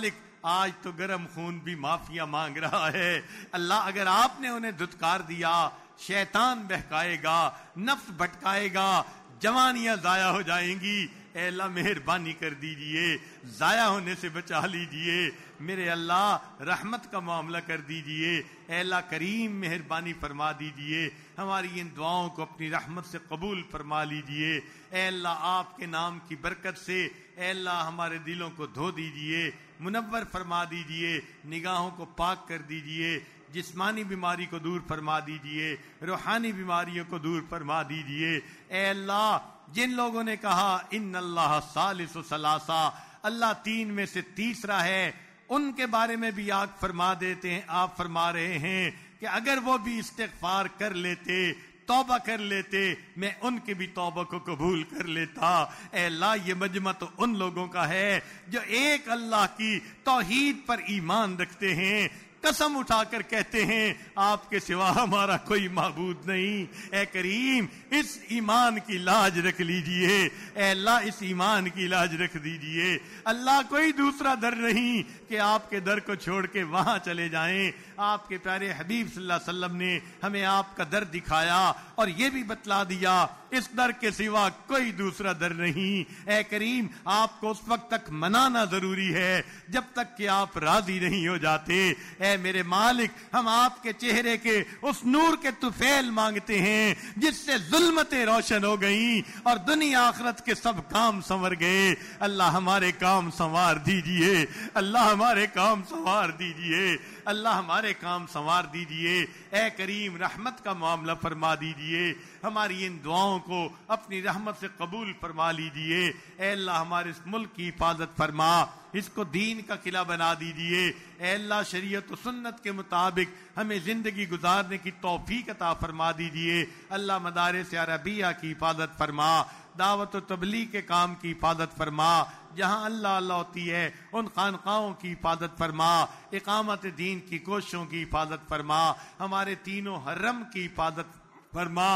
آج تو گرم خون بھی معافیاں مانگ رہا ہے۔ اللہ اگر آپ نے انہیں دھتکار دیا، شیطان بہکائے گا، نفس بھٹکائے گا، جوانیاں ضائع ہو جائیں گی، اے اللہ مہربانی کر دیجئے، ضائع ہونے سے بچا لیجئے، میرے اللہ رحمت کا معاملہ کر دیجئے، اے اللہ کریم مہربانی فرما دیجئے، ہماری ان دعاؤں کو اپنی رحمت سے قبول فرما لیجئے، اے اللہ آپ کے نام کی برکت سے اے اللہ ہمارے دلوں کو دھو دیجئے، منور فرما دیجئے، نگاہوں کو پاک کر دیجئے، جسمانی بیماری کو دور فرما دیجئے، روحانی بیماریوں کو دور فرما دیجئے، اے اللہ جن لوگوں نے کہا ان اللہ ثالث ثلاثہ، اللہ تین میں سے تیسرا ہے، ان کے بارے میں بھی آپ فرما دیتے ہیں، آپ فرما رہے ہیں کہ اگر وہ بھی استغفار کر لیتے، توبہ کر لیتے، میں ان کے بھی توبہ کو قبول کر لیتا۔ اے اللہ یہ مجمع تو ان لوگوں کا ہے جو ایک اللہ کی توحید پر ایمان رکھتے ہیں، قسم اٹھا کر کہتے ہیں آپ کے سوا ہمارا کوئی معبود نہیں۔ اے کریم اس ایمان کی لاج رکھ لیجئے، اے اللہ اس ایمان کی لاج رکھ دیجئے۔ اللہ کوئی دوسرا در نہیں کہ آپ کے در کو چھوڑ کے وہاں چلے جائیں۔ آپ کے پیارے حبیب صلی اللہ علیہ وسلم نے ہمیں آپ کا در دکھایا اور یہ بھی بتلا دیا اس در کے سوا کوئی دوسرا در نہیں۔ اے کریم آپ کو اس وقت تک منانا ضروری ہے جب تک کہ آپ راضی نہیں ہو جاتے۔ اے میرے مالک ہم آپ کے چہرے کے اس نور کے طفیل مانگتے ہیں جس سے ظلمتیں روشن ہو گئیں اور دنیا آخرت کے سب کام سنور گئے۔ اللہ ہمارے کام سنوار دیجئے، اللہ ہمارے کام سنوار دیجئے، اللہ ہمارے کام سنوار دیجئے۔ اے کریم رحمت کا معاملہ فرما دیجئے، ہماری ان دعاؤں کو اپنی رحمت سے قبول فرما لیجئے۔ اے اللہ ہمارے اس ملک کی حفاظت فرما، اس کو دین کا قلعہ بنا دیجئے۔ اے اللہ شریعت و سنت کے مطابق ہمیں زندگی گزارنے کی توفیق عطا فرما دیجئے۔ اللہ مدارس عربیہ کی حفاظت فرما، دعوت و تبلیغ کے کام کی حفاظت فرما، جہاں اللہ اللہ ہوتی ہے ان خانقاہوں کی حفاظت فرما، اقامت دین کی کوششوں کی حفاظت فرما، ہمارے تینوں حرم کی حفاظت فرما۔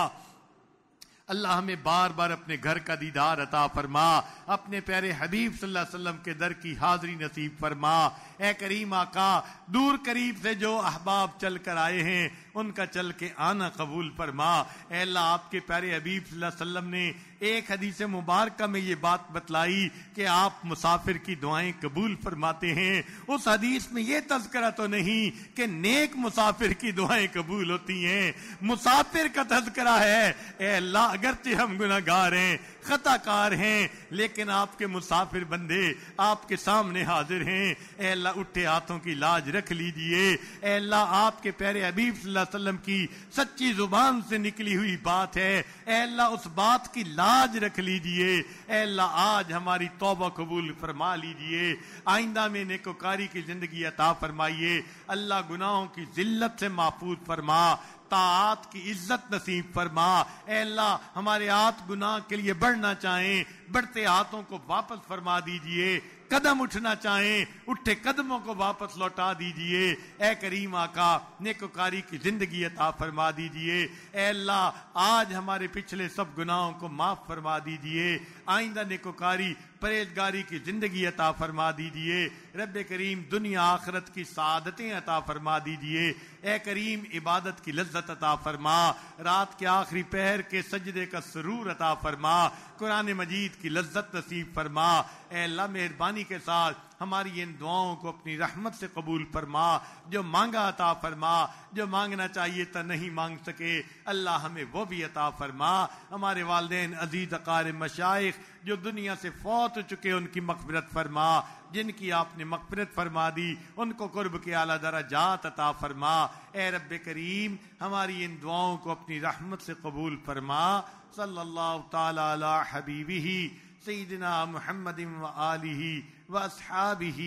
اللہ ہمیں بار بار اپنے گھر کا دیدار عطا فرما، اپنے پیارے حبیب صلی اللہ علیہ وسلم کے در کی حاضری نصیب فرما۔ اے کریم آقا دور قریب سے جو احباب چل کر آئے ہیں ان کا چل کے آنا قبول فرما۔ اے اللہ آپ کے پیارے حبیب صلی اللہ علیہ وسلم نے ایک حدیث مبارکہ میں یہ بات بتلائی کہ آپ مسافر کی دعائیں قبول فرماتے ہیں۔ اس حدیث میں یہ تذکرہ تو نہیں کہ نیک مسافر کی دعائیں قبول ہوتی ہیں، مسافر کا تذکرہ ہے۔ اے اللہ اگرچہ ہم گناہگار ہیں، خطا کار ہیں، لیکن آپ کے مسافر بندے آپ کے سامنے حاضر ہیں۔ اے اللہ اٹھے ہاتھوں کی لاج رکھ لیجئے۔ اے اللہ آپ کے پیارے حبیب صلی اللہ علیہ وسلم کی سچی زبان سے نکلی ہوئی بات ہے، اے اللہ اس بات کی لاج رکھ لیجئے۔ اے اللہ آج ہماری توبہ قبول فرما لیجئے، آئندہ میں نیکوکاری کی زندگی عطا فرمائیے۔ اللہ گناہوں کی ذلت سے محفوظ فرما، طاعات کی عزت نصیب فرما۔ اے اللہ ہمارے ہاتھ گناہ کے لیے بڑھنا چاہیں، بڑھتے ہاتھوں کو واپس فرما دیجئے، قدم اٹھنا چاہیں اٹھے قدموں کو واپس لوٹا دیجئے۔ اے کریم آقا نیکوکاری کی زندگی عطا فرما دیجئے۔ اے اللہ آج ہمارے پچھلے سب گناہوں کو معاف فرما دیجئے، آئندہ نیکوکاری پرہیزگاری کی زندگی عطا فرما دیجئے۔ رب کریم دنیا آخرت کی سعادتیں عطا فرما دیجئے۔ اے کریم عبادت کی لذت عطا فرما، رات کے آخری پہر کے سجدے کا سرور عطا فرما، قرآن مجید کی لذت نصیب فرما۔ اے اللہ مہربانی کے ساتھ ہماری ان دعاؤں کو اپنی رحمت سے قبول فرما، جو مانگا عطا فرما، جو مانگنا چاہیے تھا نہیں مانگ سکے اللہ ہمیں وہ بھی عطا فرما۔ ہمارے والدین عزیز اقارب مشائخ جو دنیا سے فوت ہو چکے ان کی مغفرت فرما، جن کی آپ نے مغفرت فرما دی ان کو قرب کے اعلیٰ درجات عطا فرما۔ اے رب کریم ہماری ان دعاؤں کو اپنی رحمت سے قبول فرما۔ صلی اللہ تعالی علی حبیبہ سیدنا محمد وآلہ واصحابہ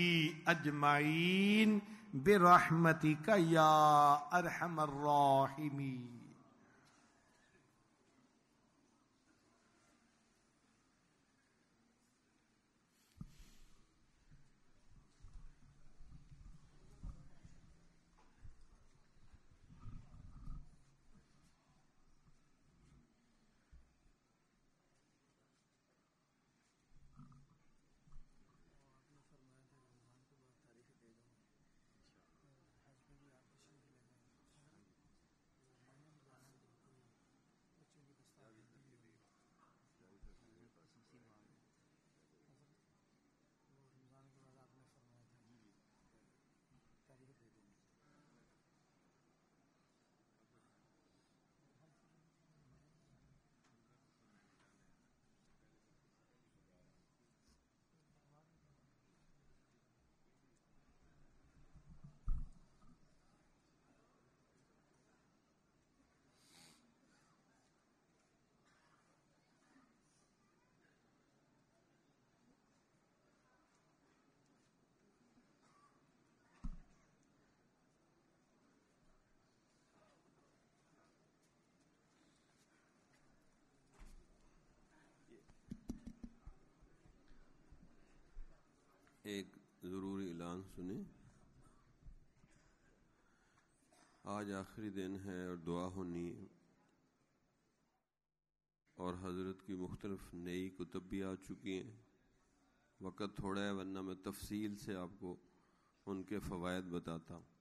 اجمعین برحمتک یا ارحم الراحمین۔ ایک ضروری اعلان سنیں. آج آخری دن ہے اور دعا ہونی ہے، اور حضرت کی مختلف نئی کتب بھی آ چکی ہیں. وقت تھوڑا ہے ورنہ میں تفصیل سے آپ کو ان کے فوائد بتاتا ہوں.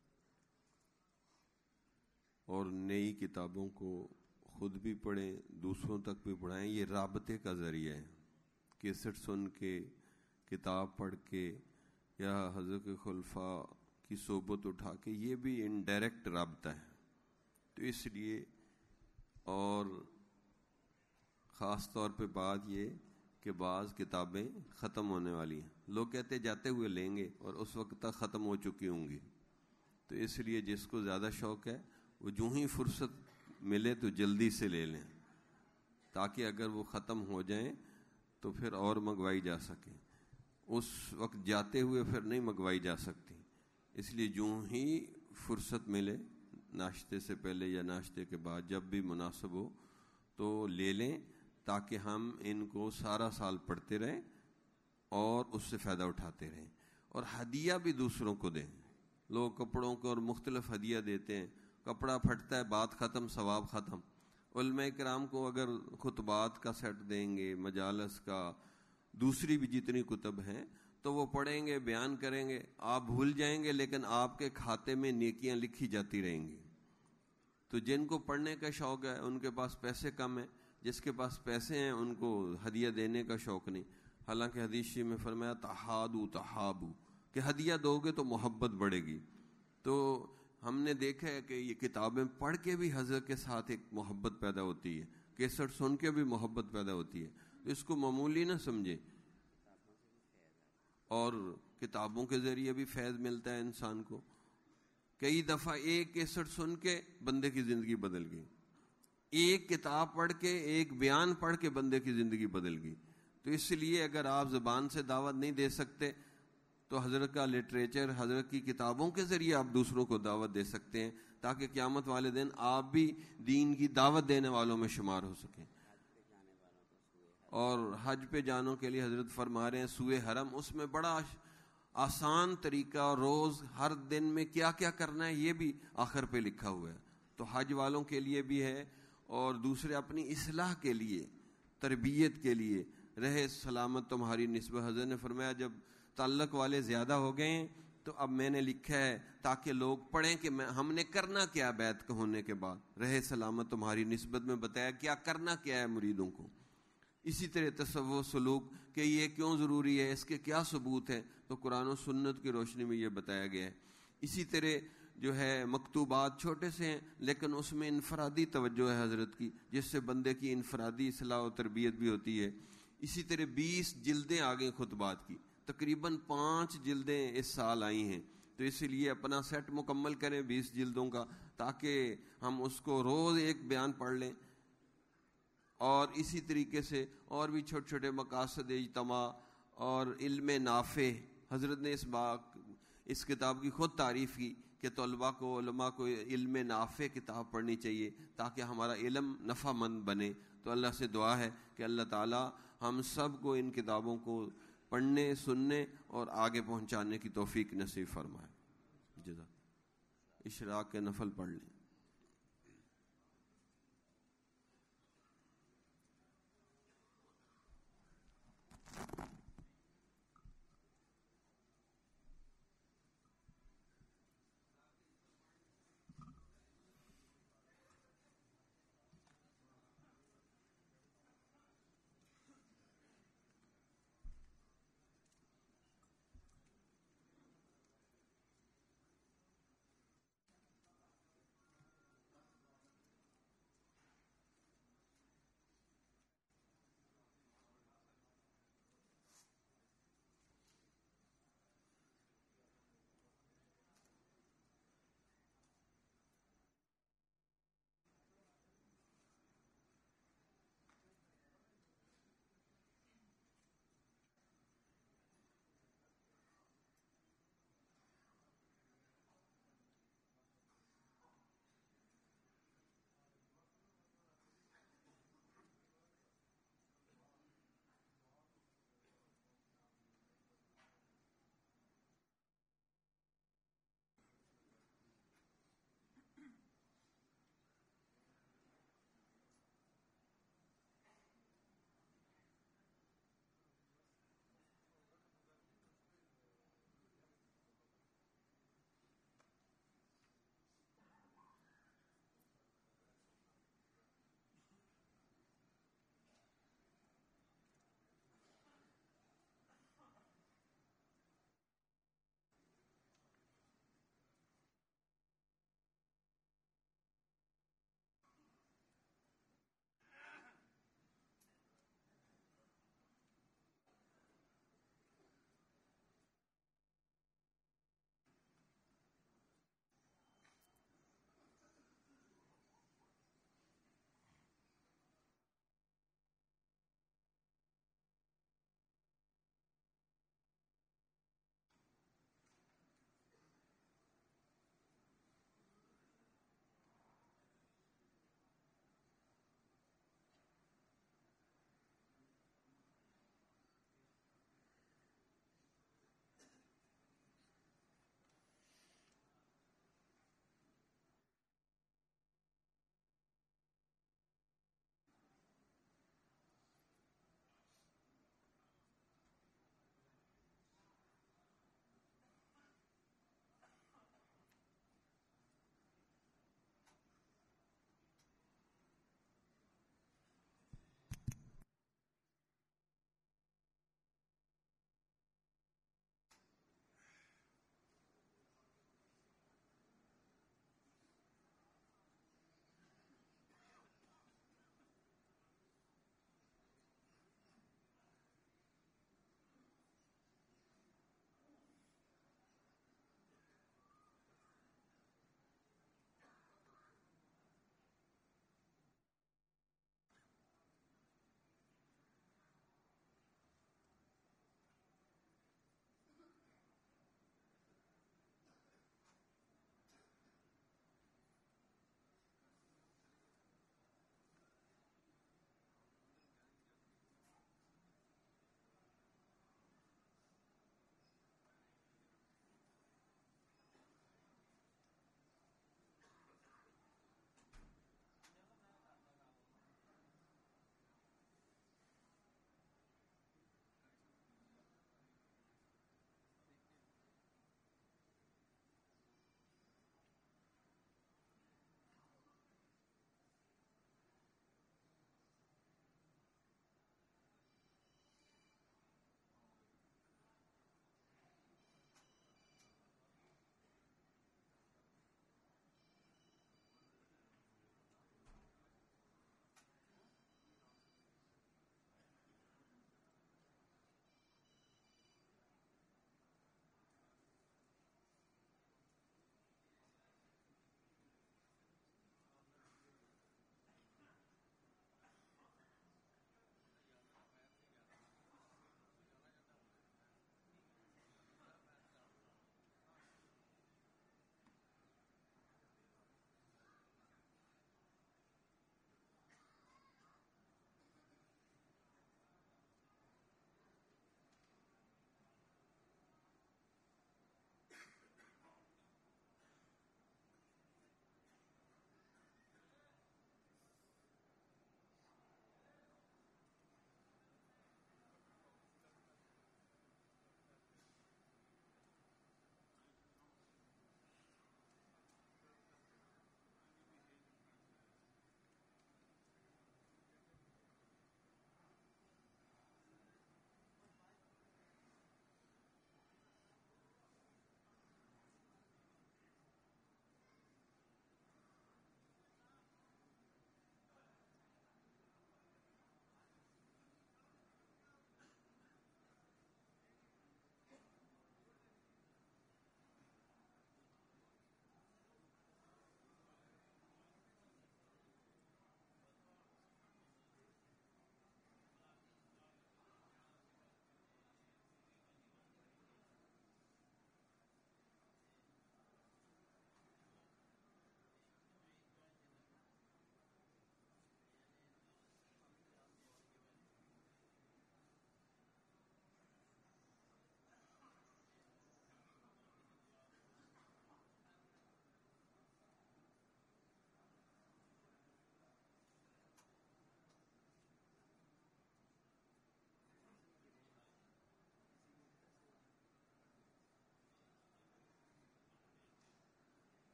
اور نئی کتابوں کو خود بھی پڑھیں، دوسروں تک بھی پڑھائیں. یہ رابطے کا ذریعہ ہے. کیسٹ سن کے، کتاب پڑھ کے، یا حضرت کے خلفاء کی صحبت اٹھا کے، یہ بھی انڈائریکٹ رابطہ ہے. تو اس لیے، اور خاص طور پہ بات یہ کہ بعض کتابیں ختم ہونے والی ہیں. لوگ کہتے جاتے ہوئے لیں گے اور اس وقت تک ختم ہو چکی ہوں گی. تو اس لیے جس کو زیادہ شوق ہے وہ جو ہی فرصت ملے تو جلدی سے لے لیں، تاکہ اگر وہ ختم ہو جائیں تو پھر اور منگوائی جا سکے. اس وقت جاتے ہوئے پھر نہیں منگوائی جا سکتی. اس لیے جو ہی فرصت ملے، ناشتے سے پہلے یا ناشتے کے بعد، جب بھی مناسب ہو تو لے لیں، تاکہ ہم ان کو سارا سال پڑھتے رہیں اور اس سے فائدہ اٹھاتے رہیں. اور ہدیہ بھی دوسروں کو دیں. لوگ کپڑوں کو اور مختلف ہدیہ دیتے ہیں. کپڑا پھٹتا ہے، بات ختم، ثواب ختم. علماء کرام کو اگر خطبات کا سیٹ دیں گے، مجالس کا، دوسری بھی جتنی کتب ہیں، تو وہ پڑھیں گے، بیان کریں گے. آپ بھول جائیں گے لیکن آپ کے کھاتے میں نیکیاں لکھی جاتی رہیں گی. تو جن کو پڑھنے کا شوق ہے ان کے پاس پیسے کم ہیں، جس کے پاس پیسے ہیں ان کو ہدیہ دینے کا شوق نہیں. حالانکہ حدیث شریف میں فرمایا تحادو تحابو، کہ ہدیہ دو گے تو محبت بڑھے گی. تو ہم نے دیکھا ہے کہ یہ کتابیں پڑھ کے بھی حضرت کے ساتھ ایک محبت پیدا ہوتی ہے، کیسٹ سن کے بھی محبت پیدا ہوتی ہے. تو اس کو معمولی نہ سمجھے. اور کتابوں کے ذریعے بھی فیض ملتا ہے انسان کو. کئی دفعہ ایک کیسٹ سن کے بندے کی زندگی بدل گئی، ایک کتاب پڑھ کے، ایک بیان پڑھ کے بندے کی زندگی بدل گئی. تو اس لیے اگر آپ زبان سے دعوت نہیں دے سکتے تو حضرت کا لٹریچر، حضرت کی کتابوں کے ذریعے آپ دوسروں کو دعوت دے سکتے ہیں، تاکہ قیامت والے دن آپ بھی دین کی دعوت دینے والوں میں شمار ہو سکیں. اور حج پہ جانوں کے لیے حضرت فرما رہے ہیں سوئے حرم، اس میں بڑا آسان طریقہ، روز ہر دن میں کیا کیا کرنا ہے یہ بھی آخر پہ لکھا ہوا ہے. تو حج والوں کے لیے بھی ہے، اور دوسرے اپنی اصلاح کے لیے، تربیت کے لیے. رہے سلامت تمہاری نسبت. حضرت نے فرمایا جب تعلق والے زیادہ ہو گئے ہیں تو اب میں نے لکھا ہے تاکہ لوگ پڑھیں کہ ہم نے کرنا کیا بیعت کے ہونے کے بعد. رہے سلامت تمہاری نسبت میں بتایا کیا کرنا کیا ہے مریدوں کو. اسی طرح تصوف، سلوک، کہ یہ کیوں ضروری ہے، اس کے کیا ثبوت ہے، تو قرآن و سنت کی روشنی میں یہ بتایا گیا ہے. اسی طرح جو ہے مکتوبات چھوٹے سے ہیں لیکن اس میں انفرادی توجہ ہے حضرت کی، جس سے بندے کی انفرادی اصلاح و تربیت بھی ہوتی ہے. اسی طرح 20 جلدیں آ گئیں خطبات کی، تقریباً 5 جلدیں اس سال آئی ہیں. تو اس لیے اپنا سیٹ مکمل کریں 20 جلدوں کا، تاکہ ہم اس کو روز ایک بیان پڑھ لیں. اور اسی طریقے سے اور بھی چھوٹے چھوٹے مقاصد اجتماع اور علم نافع. حضرت نے اس کتاب کی خود تعریف کی کہ طلباء کو، علماء کو علم نافع کتاب پڑھنی چاہیے تاکہ ہمارا علم نفع مند بنے. تو اللہ سے دعا ہے کہ اللہ تعالی ہم سب کو ان کتابوں کو پڑھنے، سننے اور آگے پہنچانے کی توفیق نصیب فرمائے. جزاک. اشراق کے نفل پڑھ لیں.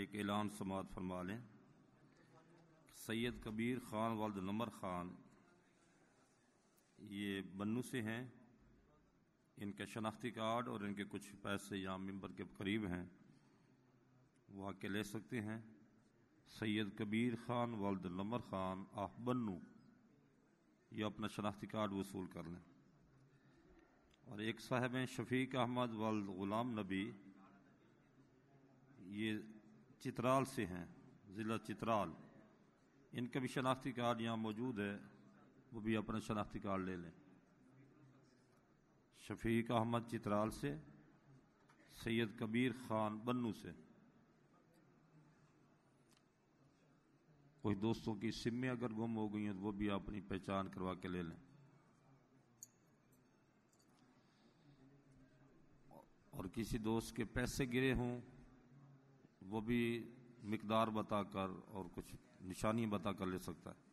ایک اعلان سماعت فرما لیں۔ سید کبیر خان والد نمر خان یہ بنو سے ہیں، ان کا شناختی کارڈ اور ان کے کچھ پیسے یہاں ممبر کے قریب ہیں، وہ آ کے لے سکتے ہیں۔ سید کبیر خان والد نمر خان آف بنو، یہ اپنا شناختی کارڈ وصول کر لیں۔ اور ایک صاحب ہیں شفیق احمد والد غلام نبی، یہ چترال سے ہیں، ضلع چترال، ان کا بھی شناختی کارڈ یہاں موجود ہے، وہ بھی اپنا شناختی کارڈ لے لیں۔ شفیق احمد چترال سے، سید کبیر خان بنو سے۔ کوئی دوستوں کی سمیں اگر گم ہو گئی ہیں تو وہ بھی اپنی پہچان کروا کے لے لیں۔ اور کسی دوست کے پیسے گرے ہوں وہ بھی مقدار بتا کر اور کچھ نشانی بتا کر لے سکتا ہے۔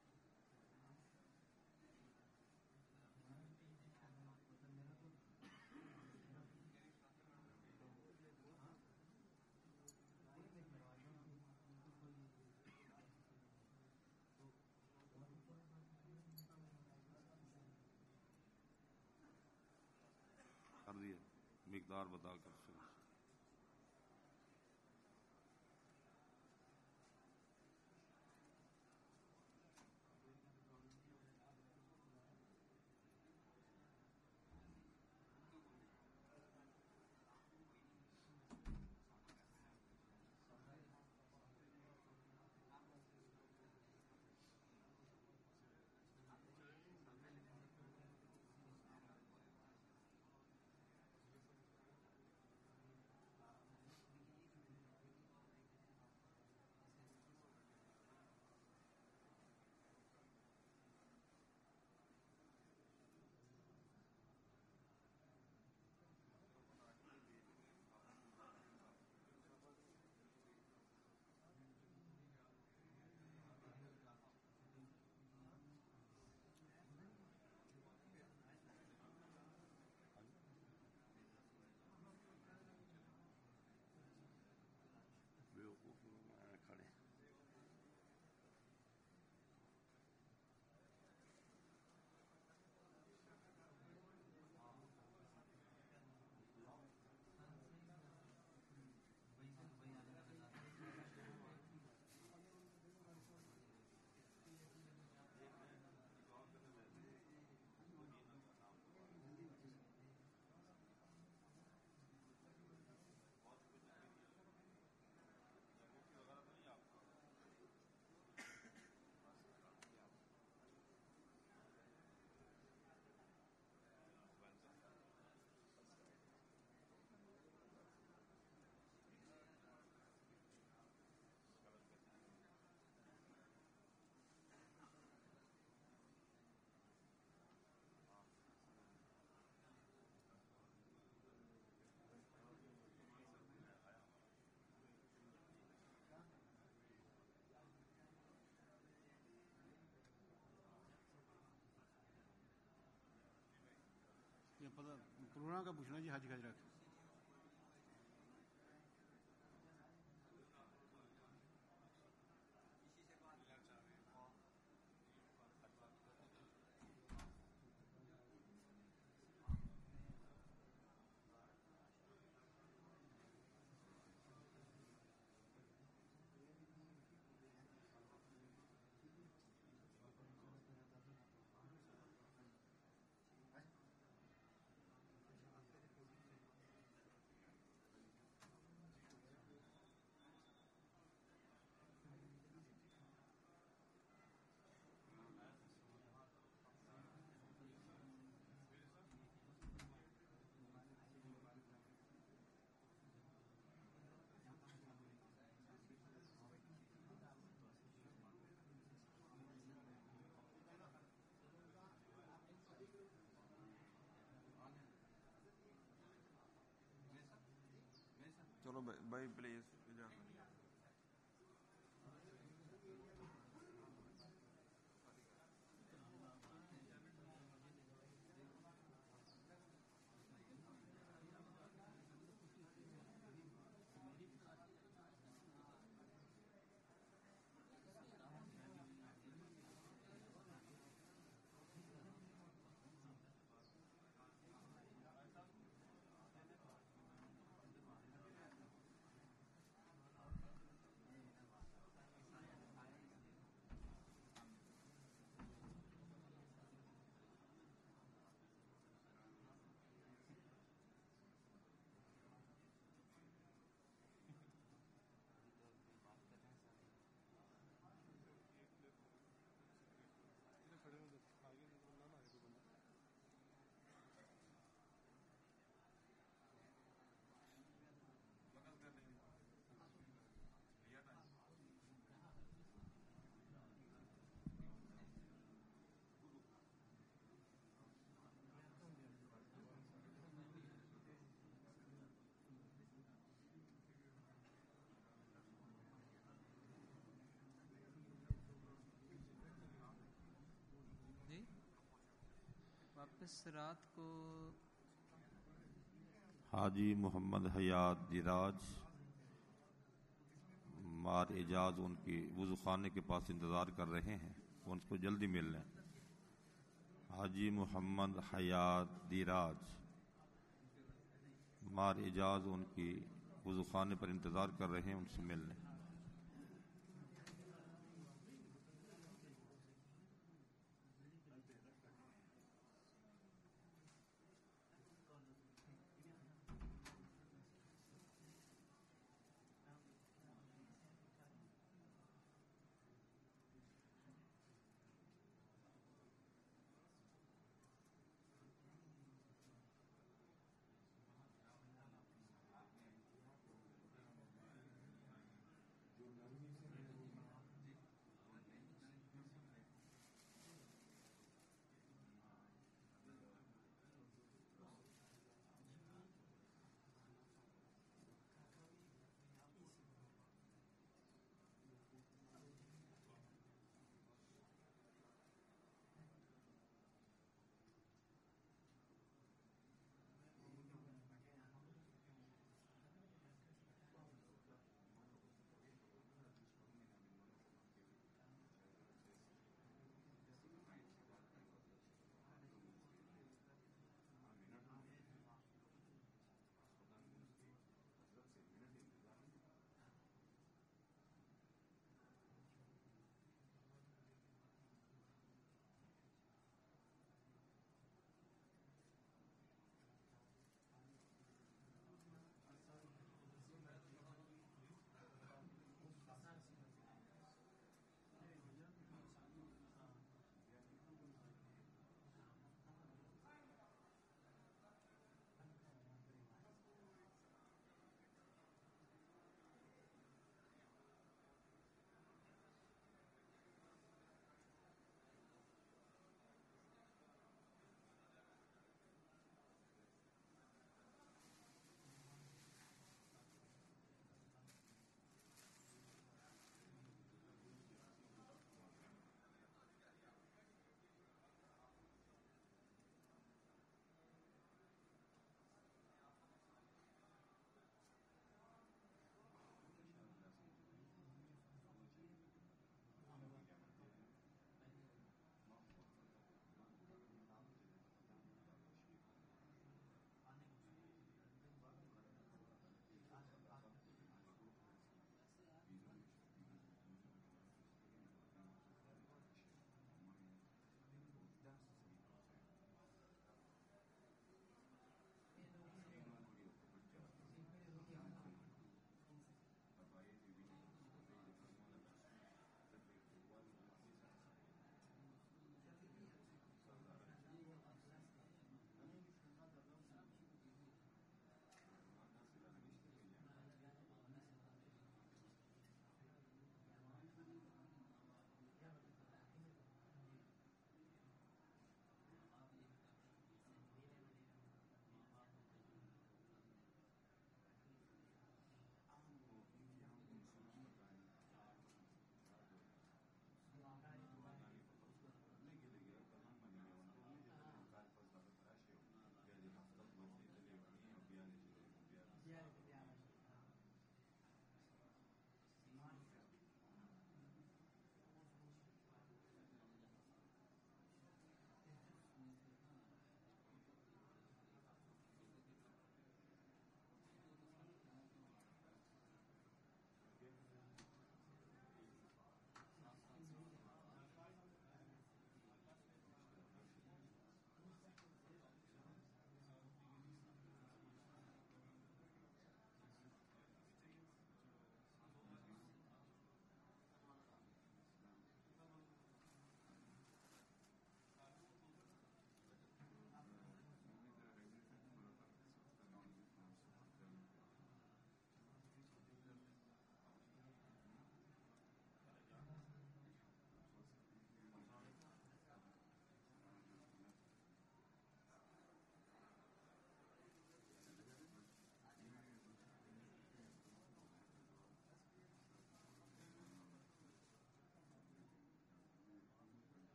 کر دیے مقدار بتا کر کورونا کا پوچھنا جی، حج کا حضرت۔ چلو بھائی پلیز اس رات کو حاجی محمد حیات دیراج مار اعجاز ان کی وضو خانے کے پاس انتظار کر رہے ہیں، وہ ان کو جلدی مل لیں۔ حاجی محمد حیات دیراج مار اعجاز ان کی وضو خانے پر انتظار کر رہے ہیں، ان سے مل لیں۔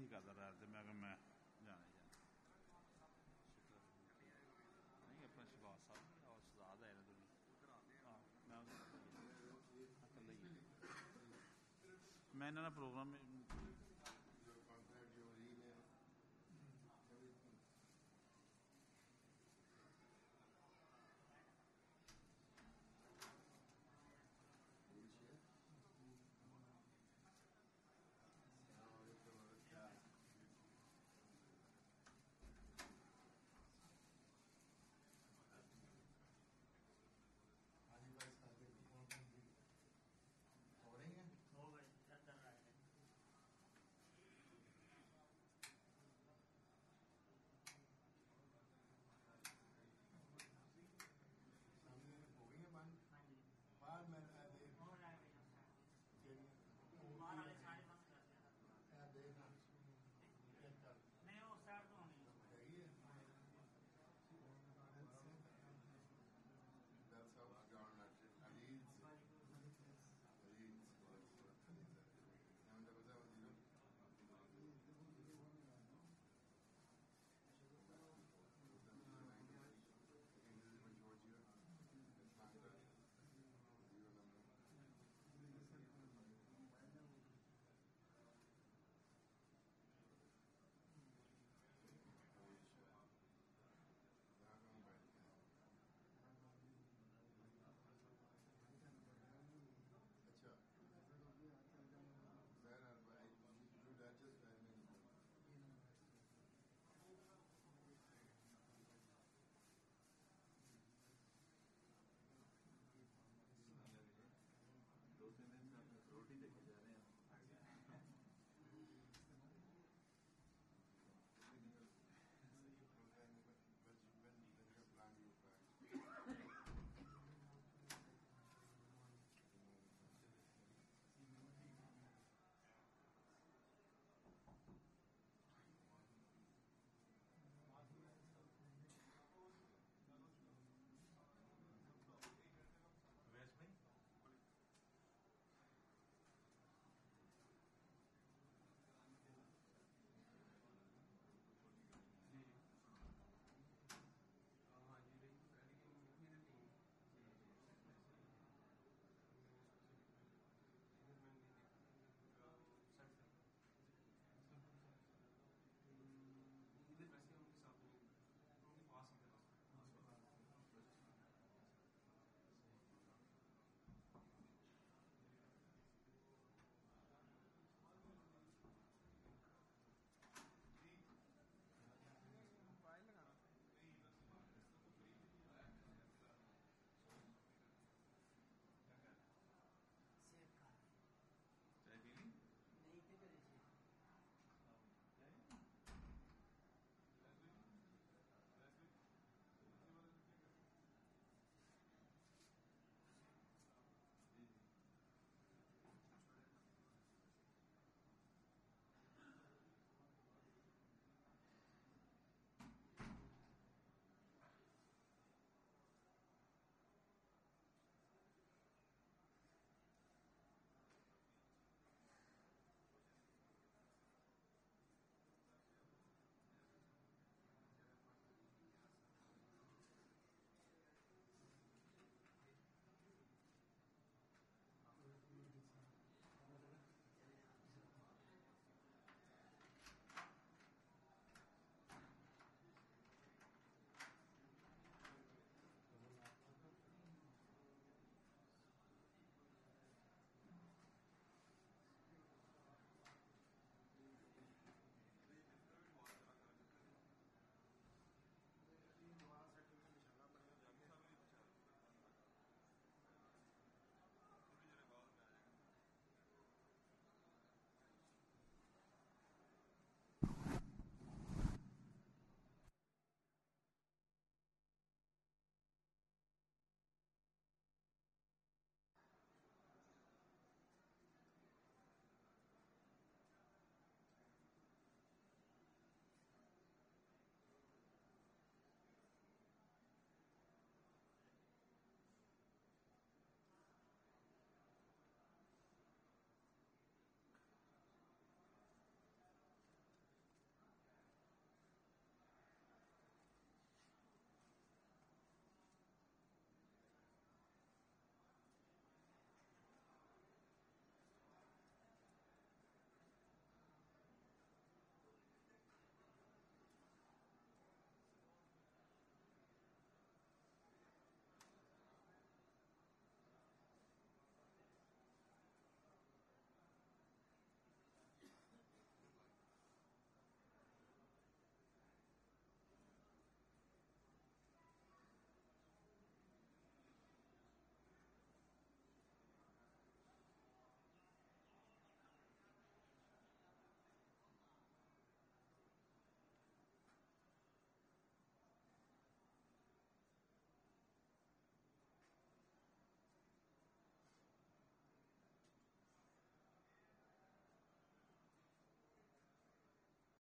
کرتا رہا تھا میں جانا نہیں اپنا شہباز صاحب اور شہزاد ہے میں انہوں نے پروگرام میں